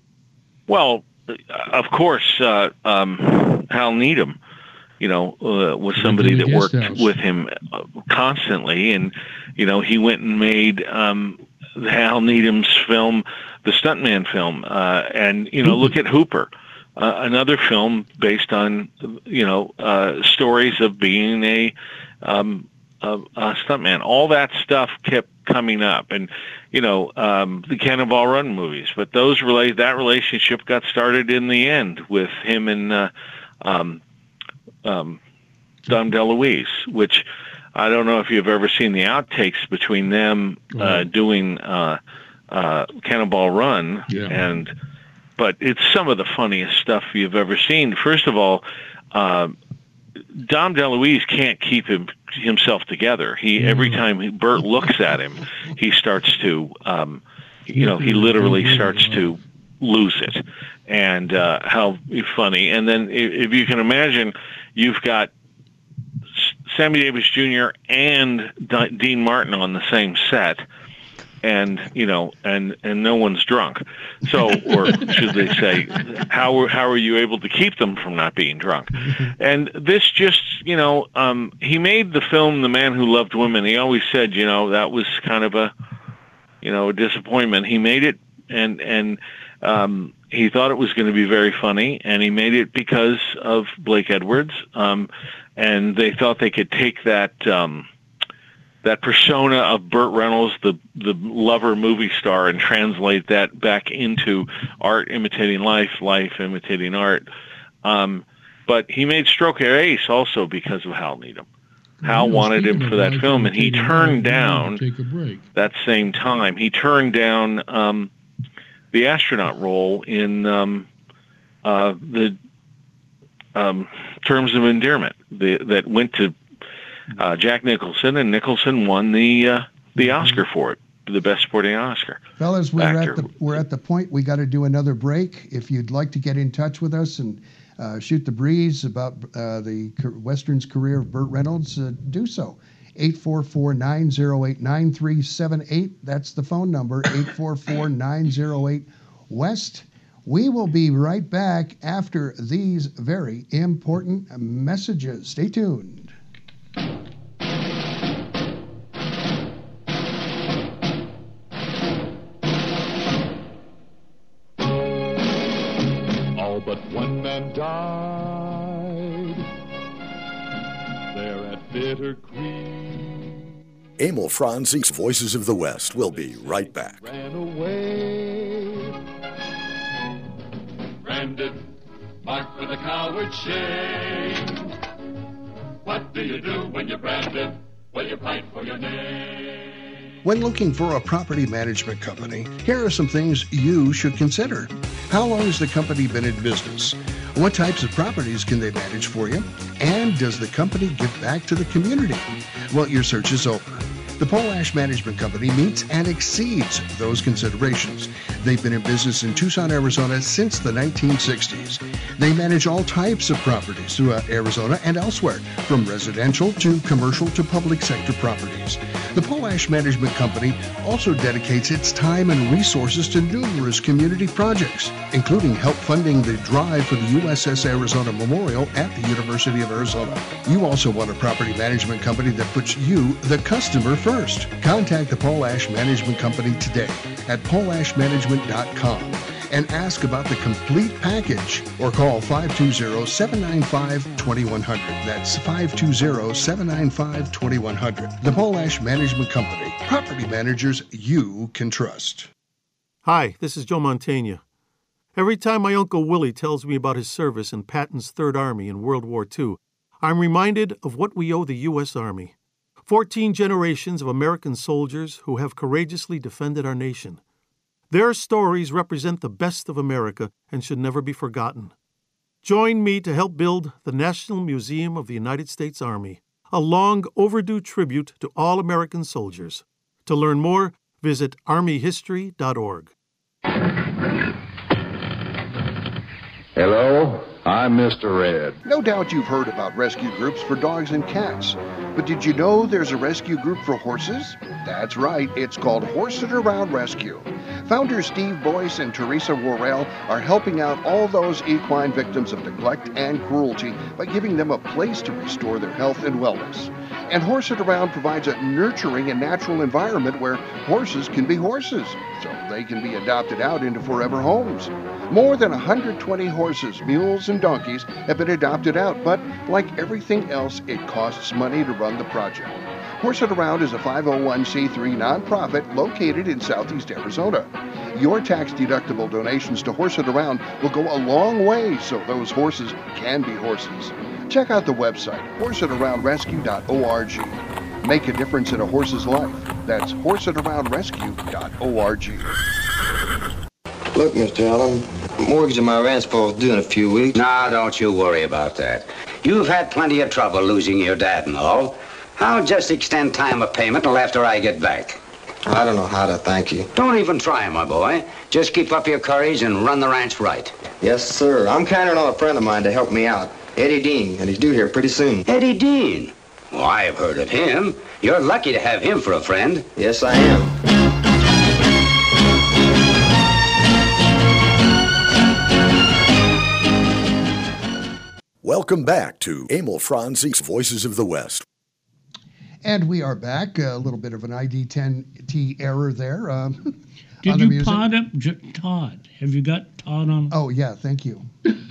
Well, of course, uh, um, Hal Needham, you know, uh, was somebody that worked house. with him constantly. And, you know, he went and made um, Hal Needham's film, the Stuntman film. Uh, and, you know, Hooper. Look at Hooper. Uh, another film based on, you know, uh, stories of being a, um, a, a stuntman. All that stuff kept coming up, and you know, um, the Cannonball Run movies. But those relate that relationship got started in the end with him and uh, um, um, Dom DeLuise, which I don't know if you've ever seen the outtakes between them uh, doing uh, uh, Cannonball Run yeah. and. But it's some of the funniest stuff you've ever seen. First of all, uh, Dom DeLuise can't keep him, himself together. He every time he, Burt looks at him, he starts to, um, you know, he literally starts to lose it. And uh, how funny! And then if, if you can imagine, you've got Sammy Davis Junior and D- Dean Martin on the same set. And you know, and, and no one's drunk. So, or should they say, how how are you able to keep them from not being drunk? And this just, you know, um, he made the film The Man Who Loved Women. He always said, you know, that was kind of a, you know, a disappointment. He made it, and and um, he thought it was going to be very funny, and he made it because of Blake Edwards. Um, and they thought they could take that. Um, that persona of Burt Reynolds, the the lover movie star, and translate that back into art imitating life, life imitating art. Um, but he made Stroker Ace also because of Hal Needham. Hal wanted him for that film, and he turned down, take a break. that same time, he turned down um, the astronaut role in um, uh, the um, Terms of Endearment the, that went to Uh, Jack Nicholson, and Nicholson won the uh, the Oscar for it, the Best Supporting Oscar. Fellas, we're actor. at the we're at the point we got to do another break. If you'd like to get in touch with us and uh, shoot the breeze about uh, the Westerns career of Burt Reynolds, uh, do so. eight four four, nine oh eight, nine three seven eight. That's the phone number, eight four four, nine oh eight, West. We will be right back after these very important messages. Stay tuned. All but one man died there at Bitter Creek. Emil Franzi's Voices of the West will be right back. Ran away, branded, marked with a coward shame. What do you do when you're branded? Well, you fight for your name. When looking for a property management company, here are some things you should consider. How long has the company been in business? What types of properties can they manage for you? And does the company give back to the community? Well, your search is over. The Polash Management Company meets and exceeds those considerations. They've been in business in Tucson, Arizona since the nineteen sixties. They manage all types of properties throughout Arizona and elsewhere, from residential to commercial to public sector properties. The Polash Management Company also dedicates its time and resources to numerous community projects, including help funding the drive for the U S S Arizona Memorial at the University of Arizona. You also want a property management company that puts you, the customer, first. Contact the Polash Management Company today at polash management dot com and ask about the complete package, or call five two zero, seven nine five, two one zero zero. That's five two zero, seven nine five, two one zero zero. The Polash Management Company. Property managers you can trust. Hi, this is Joe Mantegna. Every time my Uncle Willie tells me about his service in Patton's Third Army in World War Two, I'm reminded of what we owe the U S Army. Fourteen generations of American soldiers who have courageously defended our nation. Their stories represent the best of America and should never be forgotten. Join me to help build the National Museum of the United States Army, a long overdue tribute to all American soldiers. To learn more, visit army history dot org. Hello, I'm Mister Red. No doubt you've heard about rescue groups for dogs and cats. But did you know there's a rescue group for horses? That's right, it's called Horse It Around Rescue. Founders Steve Boyce and Teresa Worrell are helping out all those equine victims of neglect and cruelty by giving them a place to restore their health and wellness. And Horse It Around provides a nurturing and natural environment where horses can be horses, so they can be adopted out into forever homes. More than one hundred twenty horses, mules, and donkeys have been adopted out, but like everything else, it costs money to run the project. Horse It Around is a five oh one c three nonprofit located in southeast Arizona. Your tax-deductible donations to Horse It Around will go a long way so those horses can be horses. Check out the website, horse it around rescue dot org. Make a difference in a horse's life. That's horse it around rescue dot org. Look, Mister Allen, mortgage of my rent's supposed due in a few weeks. Now, don't you worry about that. You've had plenty of trouble losing your dad and all. I'll just extend time of payment till after I get back. I don't know how to thank you. Don't even try, my boy. Just keep up your courage and run the ranch right. Yes, sir. I'm counting on a friend of mine to help me out, Eddie Dean, and he's due here pretty soon. Eddie Dean? Well, I've heard of him. You're lucky to have him for a friend. Yes, I am. Welcome back to Emil Franzi's Voices of the West. And we are back. A little bit of an I D ten T error there. Um, Did you music. pod up J- Todd? Have you got Todd on? Oh, yeah, thank you.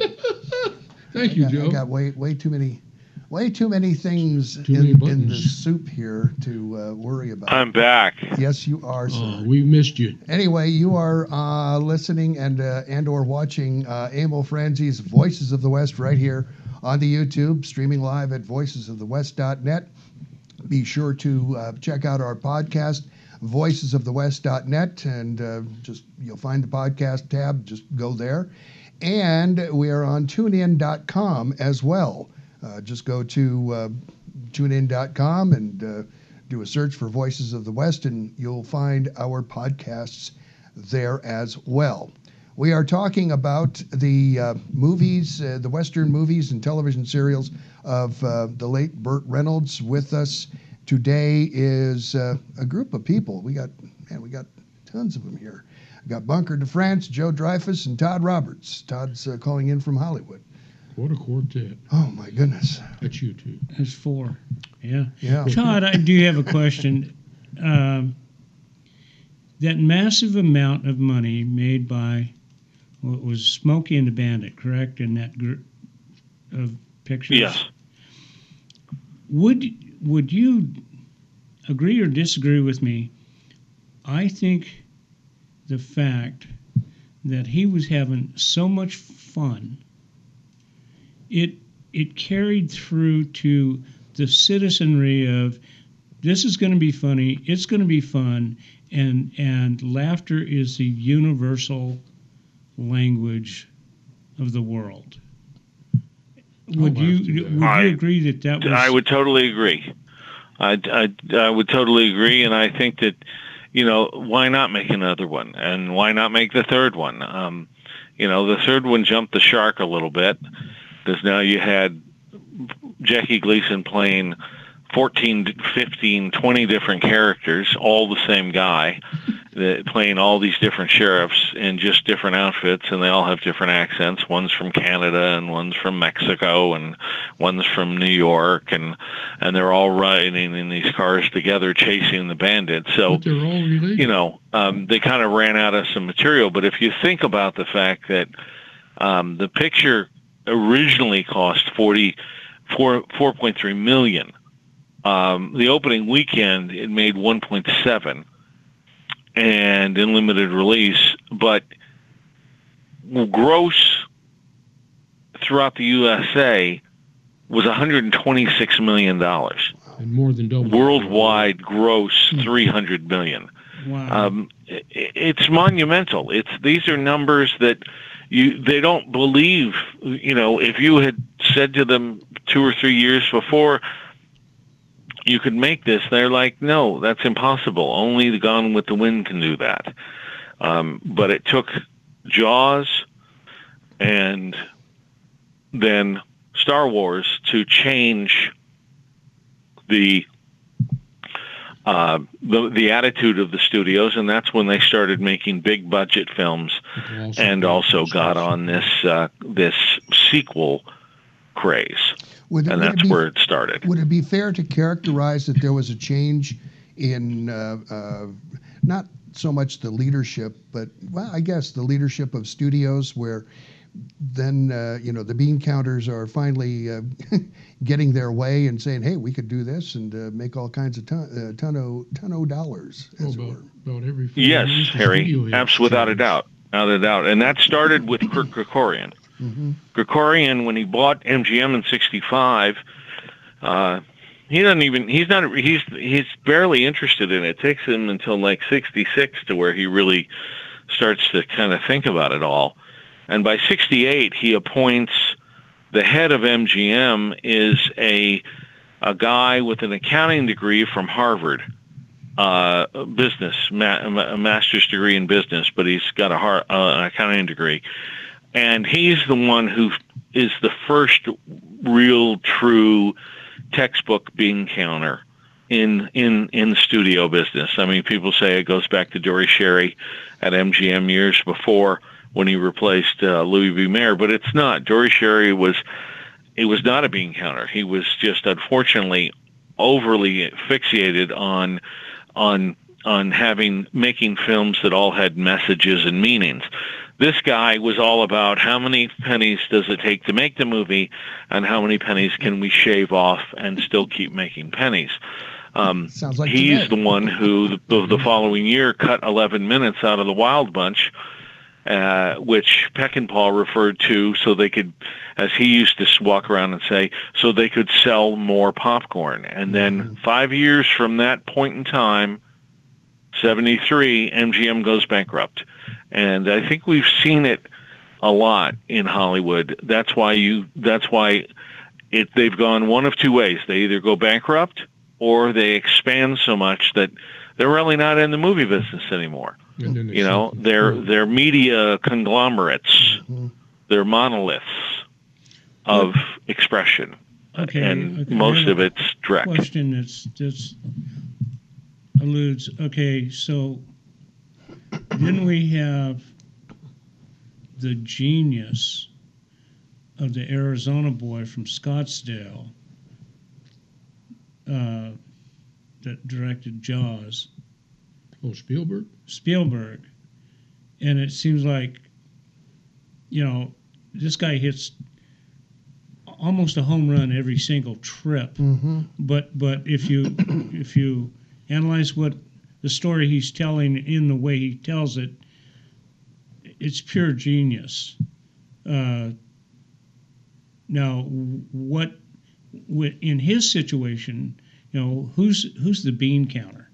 Thank you, I got, Joe. I got way, way too many, way too many things Too in, many in the soup here to uh, worry about. I'm back. Yes, you are, sir. Oh, we missed you. Anyway, you are uh, listening and uh, and or watching uh, Emil Franzi's Voices of the West right here on the YouTube, streaming live at voices of the west dot net. Be sure to uh, check out our podcast, voices of the west dot net, and uh, just you'll find the podcast tab. Just go there. And we are on tune in dot com as well. Uh, just go to uh, tune in dot com and uh, do a search for Voices of the West, and you'll find our podcasts there as well. We are talking about the uh, movies, uh, the Western movies and television serials of uh, the late Burt Reynolds. With us today is uh, a group of people. We got, man, we got tons of them here. We got Bunker DeFrance, Joe Dreyfus, and Todd Roberts. Todd's uh, calling in from Hollywood. What a quartet. Oh, my goodness. That's you two. That's four. Yeah. Yeah. Todd, I do have a question. Um, that massive amount of money made by what was Smokey and the Bandit, correct, in that group of pictures? Yes. Would would you agree or disagree with me? I think the fact that he was having so much fun, it it carried through to the citizenry of this is going to be funny, it's going to be fun, and and laughter is the universal language of the world. Would you would I- you agree that that was? I would totally agree. I, I, I would totally agree, and I think that, you know, why not make another one, and why not make the third one? Um, you know, the third one jumped the shark a little bit because now you had Jackie Gleason playing fourteen, fifteen, twenty different characters, all the same guy, that playing all these different sheriffs in just different outfits, and they all have different accents. One's from Canada, and one's from Mexico, and one's from New York, and and they're all riding in these cars together, chasing the bandits. So, But they're all related. you know, um, they kind of ran out of some material. But if you think about the fact that um, the picture originally cost forty, four, four point three million. Um, the opening weekend, it made one point seven, and in limited release, but gross throughout the U S A was one hundred twenty-six million dollars. And more than double. Worldwide gross three hundred million. Wow. Um, it, it's monumental. It's these are numbers that you they don't believe. You know, if you had said to them two or three years before, you could make this, they're like, no, that's impossible. Only the Gone with the Wind can do that. Um, but it took Jaws and then Star Wars to change the uh, the, the attitude of the studios, and that's when they started making big budget films, and also got on this uh, this sequel craze. Would, and would that's it be, where it started. Would it be fair to characterize that there was a change in uh, uh, not so much the leadership, but, well, I guess the leadership of studios, where then, uh, you know, the bean counters are finally uh, getting their way and saying, hey, we could do this and uh, make all kinds of ton, uh, ton, of, ton of dollars, as Well, it about, were. about every film Yes, released a Harry, studio hit. abs- without a doubt, without a doubt. And that started with Kirk Kerkorian. Mm-hmm. Kerkorian, when he bought M G M in sixty-five, uh, he doesn't even, he's not, he's, he's barely interested in it. It takes him until like sixty-six to where he really starts to kind of think about it all. And by sixty-eight, he appoints the head of M G M is a, a guy with an accounting degree from Harvard, uh, business, ma- a master's degree in business, but he's got a har- uh, an accounting degree. And he's the one who is the first real, true textbook bean counter in in in the studio business. I mean, people say it goes back to Dory Sherry at M G M years before when he replaced uh, Louis B. Mayer, but it's not. Dory Sherry was it was not a bean counter. He was just unfortunately overly fixated on on on having making films that all had messages and meanings. This guy was all about how many pennies does it take to make the movie, and how many pennies can we shave off and still keep making pennies. Um, Sounds like he's today. the one who the, the following year cut eleven minutes out of the Wild Bunch, uh, which Peckinpah referred to so they could, as he used to walk around and say, so they could sell more popcorn. And then five years from that point in time, seventy-three, M G M goes bankrupt. And I think we've seen it a lot in Hollywood. That's why you. That's why it. They've gone one of two ways. They either go bankrupt or they expand so much that they're really not in the movie business anymore. And then they You know, sell- they're they're media conglomerates. They're monoliths of expression, Okay, and okay, I most have of a it's direct. Question that's that's alludes. Okay, so didn't we have the genius of the Arizona boy from Scottsdale uh, that directed Jaws? Oh, Spielberg? Spielberg. And it seems like, you know, this guy hits almost a home run every single trip. Mm-hmm. But but if you if you analyze what the story he's telling in the way he tells it, it's pure genius. Uh, now, what wi- in his situation, you know, who's who's the bean counter?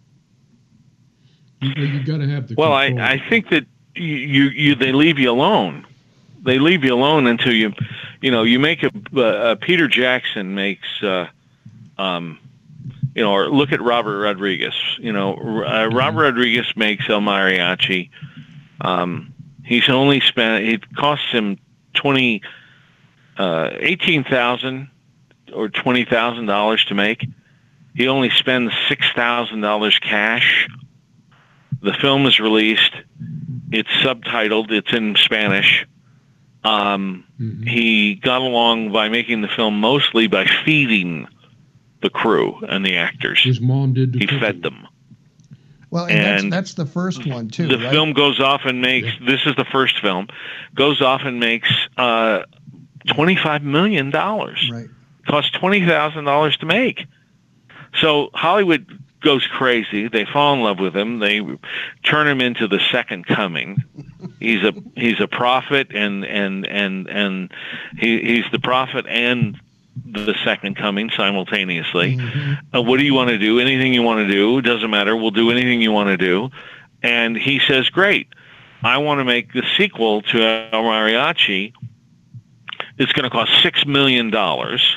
You, you got to have the Well, I, control. I think that you, you, you they leave you alone they leave you alone until you, you know, you make a, uh, Peter Jackson makes, uh, um, you know, or look at Robert Rodriguez. You know, uh, Robert Rodriguez makes El Mariachi. Um, he's only spent, it costs him twenty, uh, eighteen thousand or twenty thousand dollars to make. He only spends six thousand dollars cash. The film is released. It's subtitled. It's in Spanish. Um, mm-hmm. He got along by making the film mostly by feeding the crew and the actors. His mom did the He cooking. fed them. Well, and, And that's, that's the first one, too, The right? film goes off and makes, this is the first film, goes off and makes uh, twenty-five million dollars. Right. Costs twenty thousand dollars to make. So Hollywood goes crazy. They fall in love with him. They turn him into the second coming. He's a he's a prophet, and and and and he, he's the prophet and the second coming simultaneously. Mm-hmm. Uh, what do you want to do? Anything you want to do. Doesn't matter. We'll do anything you want to do. And he says, great. I want to make the sequel to El Mariachi. It's going to cost six million dollars.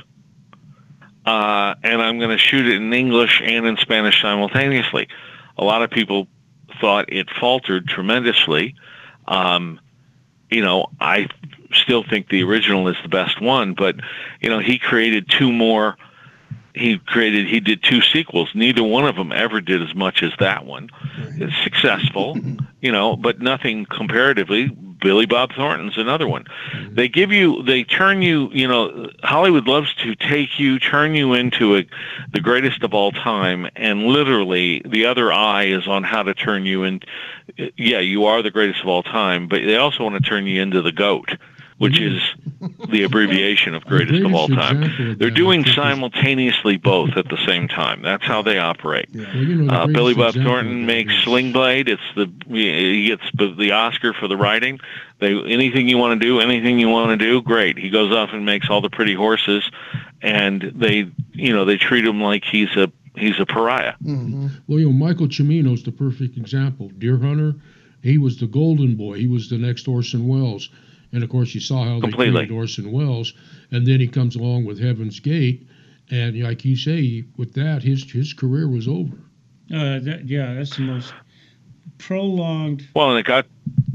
Uh, and I'm going to shoot it in English and in Spanish simultaneously. A lot of people thought it faltered tremendously. Um, you know, I still think the original is the best one, but, you know, he created two more. He created, he did two sequels. Neither one of them ever did as much as that one. It's successful, you know, but nothing comparatively. Billy Bob Thornton's another one. They give you, they turn you, you know, Hollywood loves to take you, turn you into a, the greatest of all time, and literally the other eye is on how to turn you in. Yeah, you are the greatest of all time, but they also want to turn you into the GOAT, which is the abbreviation of greatest of all time. They're doing simultaneously both at the same time. That's how they operate. Well, you know, the Uh, Billy Bob greatest Thornton makes Sling Blade. It's the he gets the Oscar for the writing. They anything you want to do, anything you want to do, great. He goes off and makes all the pretty horses, and they you know they treat him like he's a he's a pariah. Mm-hmm. Well, you know, Michael Cimino's the perfect example. Deer Hunter, he was the golden boy. He was the next Orson Welles. And, of course, you saw how they Completely. treated Orson Welles. And then he comes along with Heaven's Gate. And like you say, with that, his his career was over. Uh, that, yeah, that's the most prolonged. Well, and it got.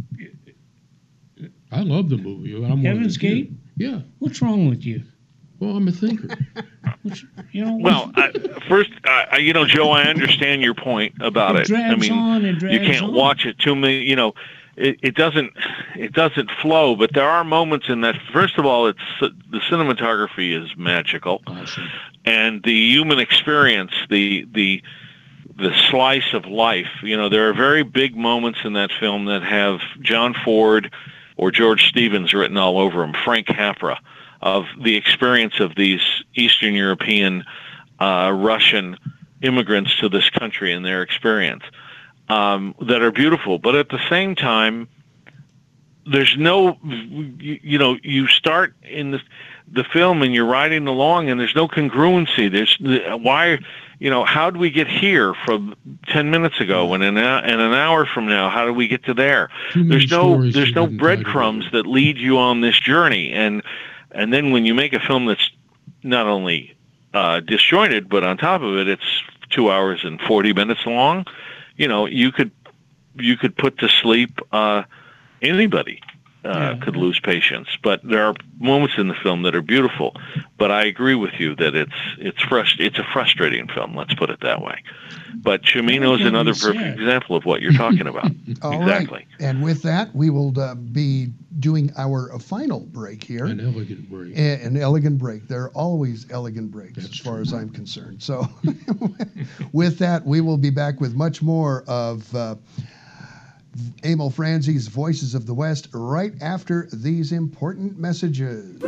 I love the movie. I'm Heaven's Gate? Yeah. What's wrong with you? Well, I'm a thinker. Which, you know, Well, I, first, uh, you know, Joe, I understand your point about It it. drags I mean, on and you drags can't on. watch it too many. You know, it, it doesn't it doesn't flow. But there are moments in that. First of all, it's the cinematography is magical, awesome. And the human experience, the the the slice of life. You know, there are very big moments in that film that have John Ford or George Stevens written all over them. Frank Capra, of the experience of these Eastern European, uh, Russian immigrants to this country and their experience, um, that are beautiful. But at the same time, there's no, you, you know, you start in the, the film and you're riding along and there's no congruency. There's why, you know, how do we get here from ten minutes ago and an, and an hour from now, how do we get to there? There's no, there's no breadcrumbs that lead you on this journey. And, And then when you make a film that's not only uh, disjointed, but on top of it, it's two hours and forty minutes long, you know, you could you could put to sleep uh, anybody. Uh, Yeah. could lose patience. But there are moments in the film that are beautiful. But I agree with you that it's it's frust- it's a frustrating film. Let's put it that way. But Cimino is Like another you perfect said. example of what you're talking about. All Exactly. right. And with that, we will uh, be doing our uh, final break here. An elegant break. A- An elegant break. They're always elegant breaks, as far as I'm concerned. So, with that, we will be back with much more of uh, Emil Franzi's Voices of the West right after these important messages.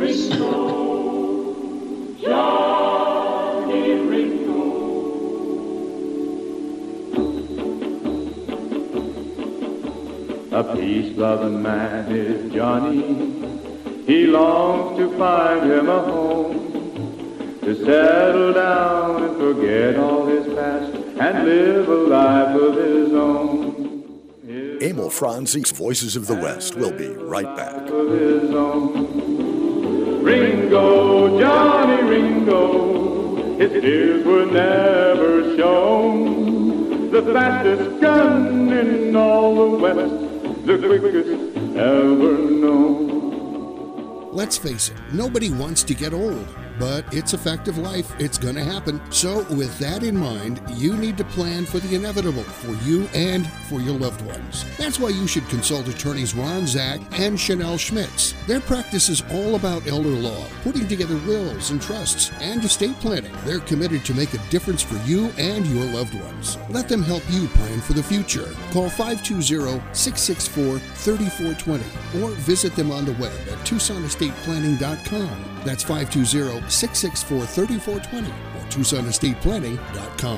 A peace-loving man is Johnny. He longs to find him a home, to settle down and forget all his past and live a life of his own. His Emil Franzi's Voices of the West. We'll be right back. Ringo, Johnny Ringo, his ears were never shown. The fastest gun in all the West, the quickest ever known. Let's face it, nobody wants to get old, but it's a fact of life. It's going to happen. So with that in mind, you need to plan for the inevitable for you and for your loved ones. That's why you should consult attorneys Ron Zach and Chanel Schmitz. Their practice is all about elder law, putting together wills and trusts, and estate planning. They're committed to make a difference for you and your loved ones. Let them help you plan for the future. Call five two zero, six six four, three four two zero or visit them on the web at tucson estate planning dot com. That's five two zero, six six four, three four two zero or tucson estate planning dot com.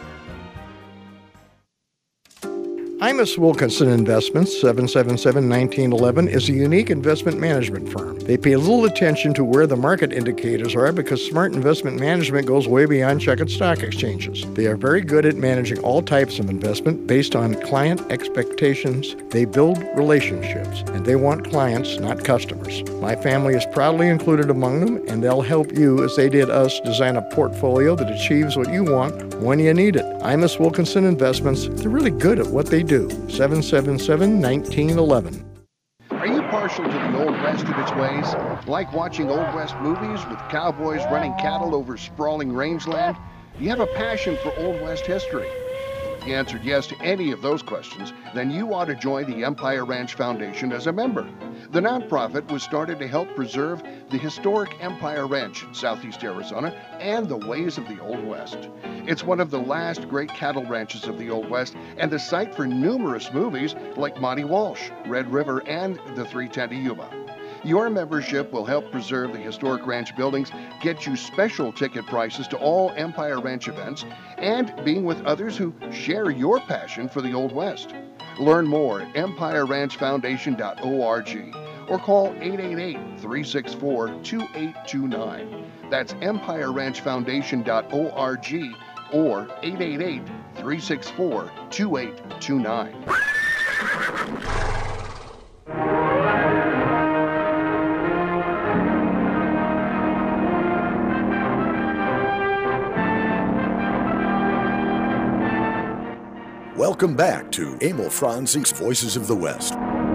Imus Wilkinson Investments, seven seven seven, one nine one one, is a unique investment management firm. They pay little attention to where the market indicators are because smart investment management goes way beyond checkered stock exchanges. They are very good at managing all types of investment based on client expectations. They build relationships, and they want clients, not customers. My family is proudly included among them, and they'll help you, as they did us, design a portfolio that achieves what you want when you need it. Imus Wilkinson Investments, they're really good at what they do. seven seven seven, one nine one one. Are you partial to the Old West and its ways? Like watching Old West movies with cowboys running cattle over sprawling rangeland? Do you have a passion for Old West history? If you answered yes to any of those questions, then you ought to join the Empire Ranch Foundation as a member. The nonprofit was started to help preserve the historic Empire Ranch in southeast Arizona and the ways of the Old West. It's one of the last great cattle ranches of the Old West and the site for numerous movies like Monty Walsh, Red River, and the three ten to Yuma. Your membership will help preserve the historic ranch buildings, get you special ticket prices to all Empire Ranch events, and being with others who share your passion for the Old West. Learn more at empire ranch foundation dot org or call eight eight eight, three six four, two eight two nine. That's empire ranch foundation dot org or eight eight eight, three six four, two eight two nine. Welcome back to Emil Franzi's Voices of the West.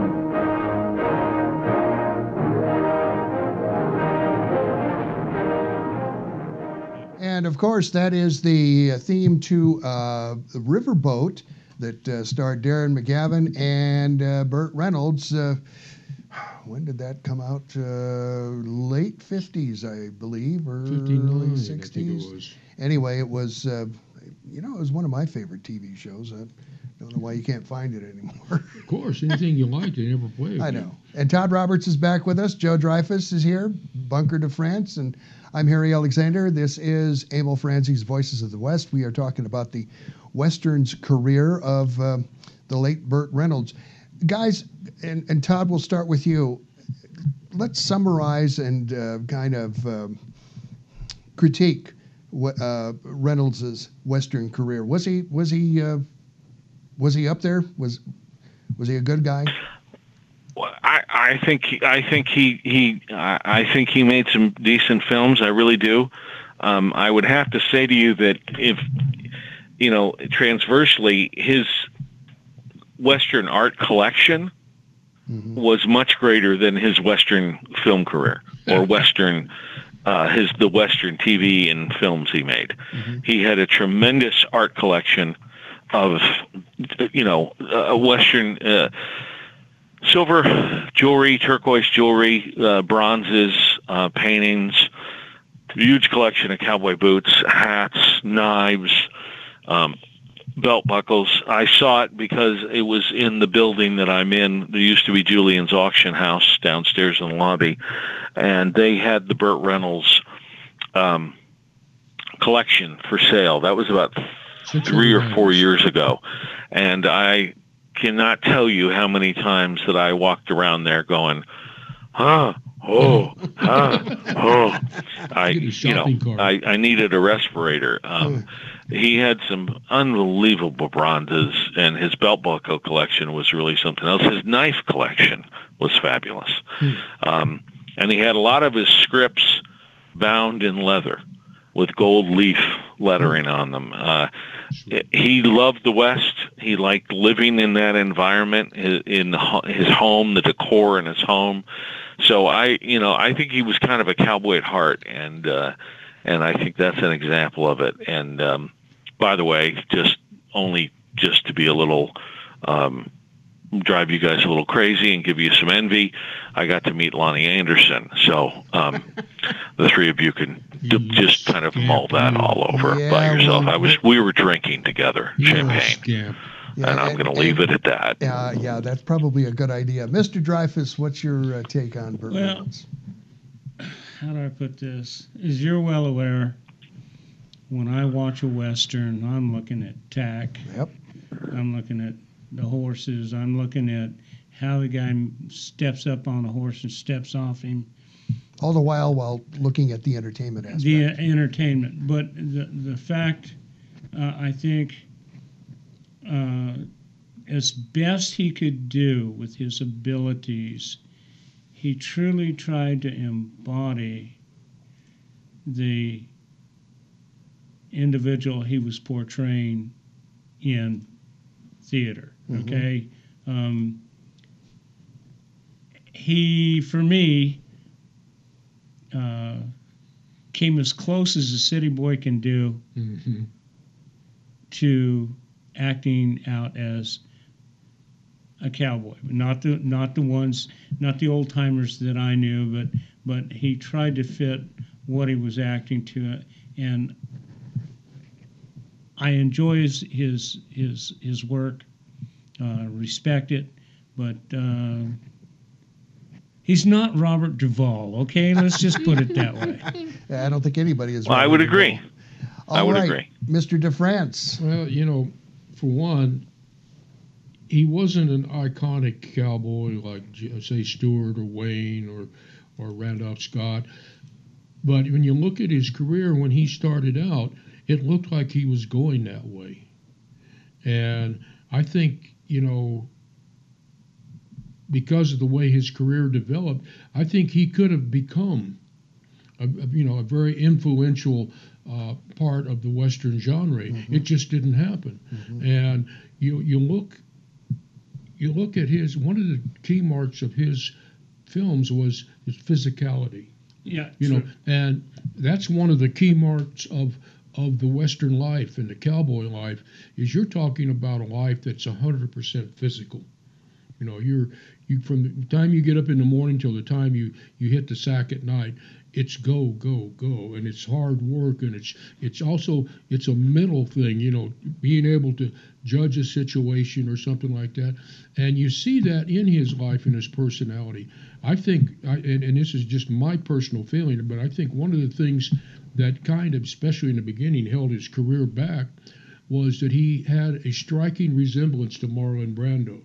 And of course, that is the theme to uh, the Riverboat that uh, starred Darren McGavin and uh, Burt Reynolds. Uh, when did that come out? Uh, late fifties, I believe, or early sixties. It anyway, it was, uh, you know, it was one of my favorite T V shows. I don't know why you can't find it anymore. Of course, anything you like, they never play. I know. And Todd Roberts is back with us. Joe Dreyfus is here, Bunker de France, and I'm Harry Alexander. This is Emil Franzi's Voices of the West. We are talking about the Western's career of uh, the late Burt Reynolds. Guys, and, and Todd, we'll start with you. Let's summarize and uh, kind of um, critique what, uh, Reynolds' Western career. Was he was he uh, was he up there? Was was he a good guy? Well, I, I think he, I think he he I I think he made some decent films. I really do. Um, I would have to say to you that if you know transversely his Western art collection mm-hmm. was much greater than his Western film career or Western uh, his the Western T V and films he made. Mm-hmm. He had a tremendous art collection of you know uh, Western. Uh, Silver jewelry, turquoise jewelry, uh, bronzes, uh, paintings, huge collection of cowboy boots, hats, knives, um, belt buckles. I saw it because it was in the building that I'm in. There used to be Julian's Auction House downstairs in the lobby, and they had the Burt Reynolds um, collection for sale. That was about three or four years ago, and I cannot tell you how many times that I walked around there going, huh, oh, huh, oh. I, you know, I, I needed a respirator. Um, he had some unbelievable bronzes, and his belt buckle collection was really something else. His knife collection was fabulous. Hmm. Um, and he had a lot of his scripts bound in leather with gold leaf lettering on them. Uh, he loved the West. He liked living in that environment, in his home, the decor in his home. So I, you know, I think he was kind of a cowboy at heart, and uh, and I think that's an example of it. And um, by the way, just only just to be a little um, drive you guys a little crazy and give you some envy, I got to meet Lonnie Anderson. So um, the three of you can d- just kind of mull that all over yeah, by yourself. well, I was we were drinking together champagne, yeah. Yeah, and I'm and- going to leave and- it at that. Yeah, yeah, that's probably a good idea. Mister Dreyfuss, what's your uh, take on Burt Well, Reynolds? How do I put this? As you're well aware, when I watch a Western, I'm looking at tack. Yep. I'm looking at the horses. I'm looking at how the guy steps up on a horse and steps off him. All the while while looking at the entertainment aspect. The uh, entertainment. But the, the fact, uh, I think, uh, as best he could do with his abilities, he truly tried to embody the individual he was portraying in theater. Mhm. Okay, um, he for me uh, came as close as a city boy can do Mm-hmm. to acting out as a cowboy, not the not the ones, not the old timers that I knew, but but he tried to fit what he was acting to, and I enjoy his his his, his work, uh, respect it, but uh, he's not Robert Duvall. Okay, let's just put it that way. Yeah, I don't think anybody is. Well, I Robert would Duvall. agree. I All would right, agree. Mister DeFrance. Well, you know, for one, he wasn't an iconic cowboy like, say, Stewart or Wayne or, or Randolph Scott. But when you look at his career when he started out, it looked like he was going that way. And I think, you know, because of the way his career developed, I think he could have become, a, a, you know, a very influential uh, part of the Western genre. Mm-hmm. It just didn't happen. Mhm. And you you look you look at his, one of the key marks of his films was his physicality. Yeah, You know, true. and that's one of the key marks of of the Western life and the cowboy life, is you're talking about a life that's one hundred percent physical. You know, you're you from the time you get up in the morning till the time you you hit the sack at night, it's go go go, and it's hard work, and it's it's also it's a mental thing. You know, being able to judge a situation or something like that, and you see that in his life and his personality. I think, I, and, and this is just my personal feeling, but I think one of the things that kind of, especially in the beginning, held his career back was that he had a striking resemblance to Marlon Brando.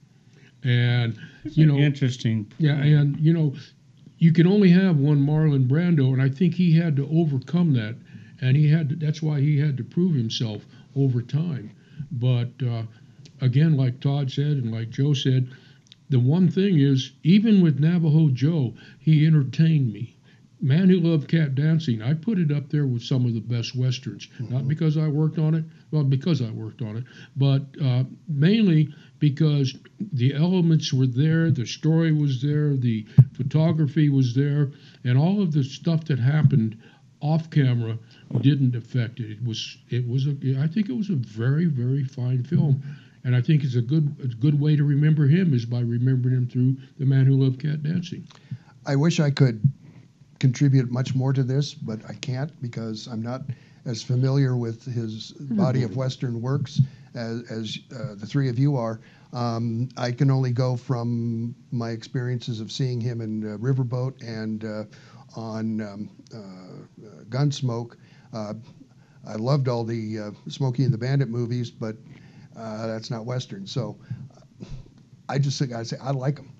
And, That's you an know, interesting. yeah, and, you know, you can only have one Marlon Brando, and I think he had to overcome that, and he had to, that's why he had to prove himself over time. But uh, again, like Todd said and like Joe said, the one thing is, even with Navajo Joe, he entertained me. Man Who Loved Cat Dancing, I put it up there with some of the best Westerns. Mm-hmm. Not because I worked on it, well, because I worked on it, but uh, mainly because the elements were there, the story was there, the photography was there, and all of the stuff that happened off camera didn't affect it. It was, it was a, I think it was a very, very fine film. And I think it's a good, a good way to remember him is by remembering him through The Man Who Loved Cat Dancing. I wish I could contribute much more to this, but I can't because I'm not as familiar with his body of Western works as, as uh, the three of you are. Um, I can only go from my experiences of seeing him in uh, Riverboat and uh, on um, uh, Gunsmoke. Uh, I loved all the uh, Smokey and the Bandit movies, but uh, that's not Western. So I just think I say I like him.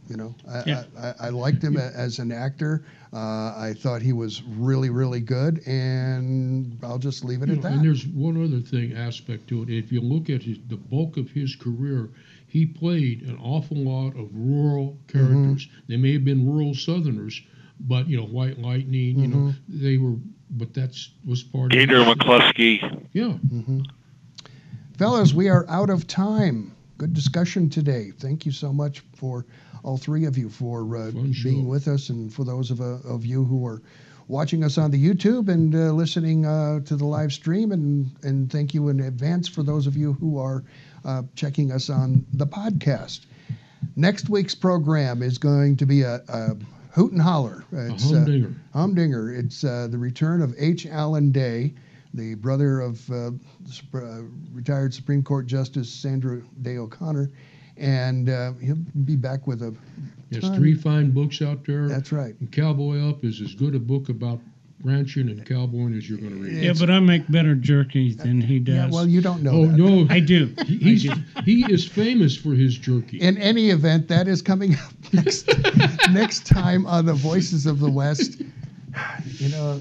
You know, I, Yeah. I, I, I liked him a- as an actor. Uh, I thought he was really, really good, and I'll just leave it You at know, that. and there's one other thing aspect to it. If you look at his, the bulk of his career, he played an awful lot of rural characters. Mm-hmm. They may have been rural Southerners, but you know, White Lightning. You know, Mm-hmm. they were. But that's was part Gator of. McCluskey. Yeah. Mm-hmm. Fellas, we are out of time. Good discussion today. Thank you so much for all three of you for uh, being with us, and for those of, uh, of you who are watching us on the YouTube and uh, listening uh, to the live stream, and, and thank you in advance for those of you who are uh, checking us on the podcast. Next week's program is going to be a, a hoot and holler. It's, a humdinger. Uh, humdinger. It's uh, the return of H. Allen Day, the brother of uh, Sp- uh, retired Supreme Court Justice Sandra Day O'Connor, and uh, he'll be back with a. There's ton- three fine books out there. That's right. And Cowboy Up is as good a book about ranching and cowboying as you're going to read. Yeah, but I make better jerky than he does. Yeah, well, you don't know Oh that. no, I do. He, he's, I do. he is famous for his jerky. In any event, that is coming up next, next time on the Voices of the West. You know,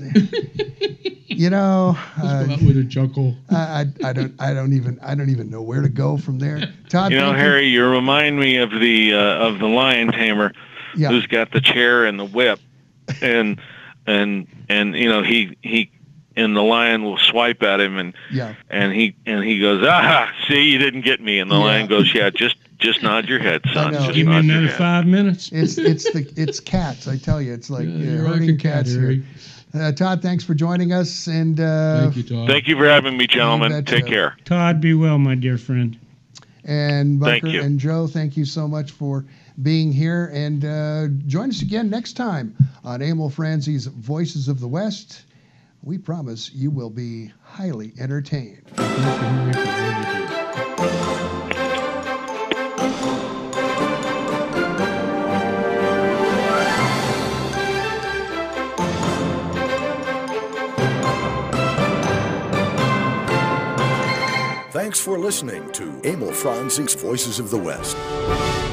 you know. Let's go Uh, out with a chuckle. I, I, I don't I don't even I don't even know where to go from there. Todd, You know, thank Harry, you remind me of the uh, of the lion tamer Yeah. who's got the chair and the whip, and and and you know he he and the lion will swipe at him, and Yeah. and he and he goes, ah, see, you didn't get me, and the Yeah. lion goes, yeah, just just nod your head, son. know. Just Give me nod your another head. five minutes. It's it's the it's cats. I tell you, it's like Yeah, uh, you're like herding a cat, cats here. Harry. Uh, Todd, thanks for joining us, and uh, Thank you, Todd. Thank you for having me, You gentlemen. betcha. Take care. Todd, be well, my dear friend. And Thank Bunker you. and Joe, thank you so much for being here. And uh, join us again next time on Emil Franzi's Voices of the West. We promise you will be highly entertained. Thank you, Harry, for what you do. Thanks for listening to Emil Franzi's Voices of the West.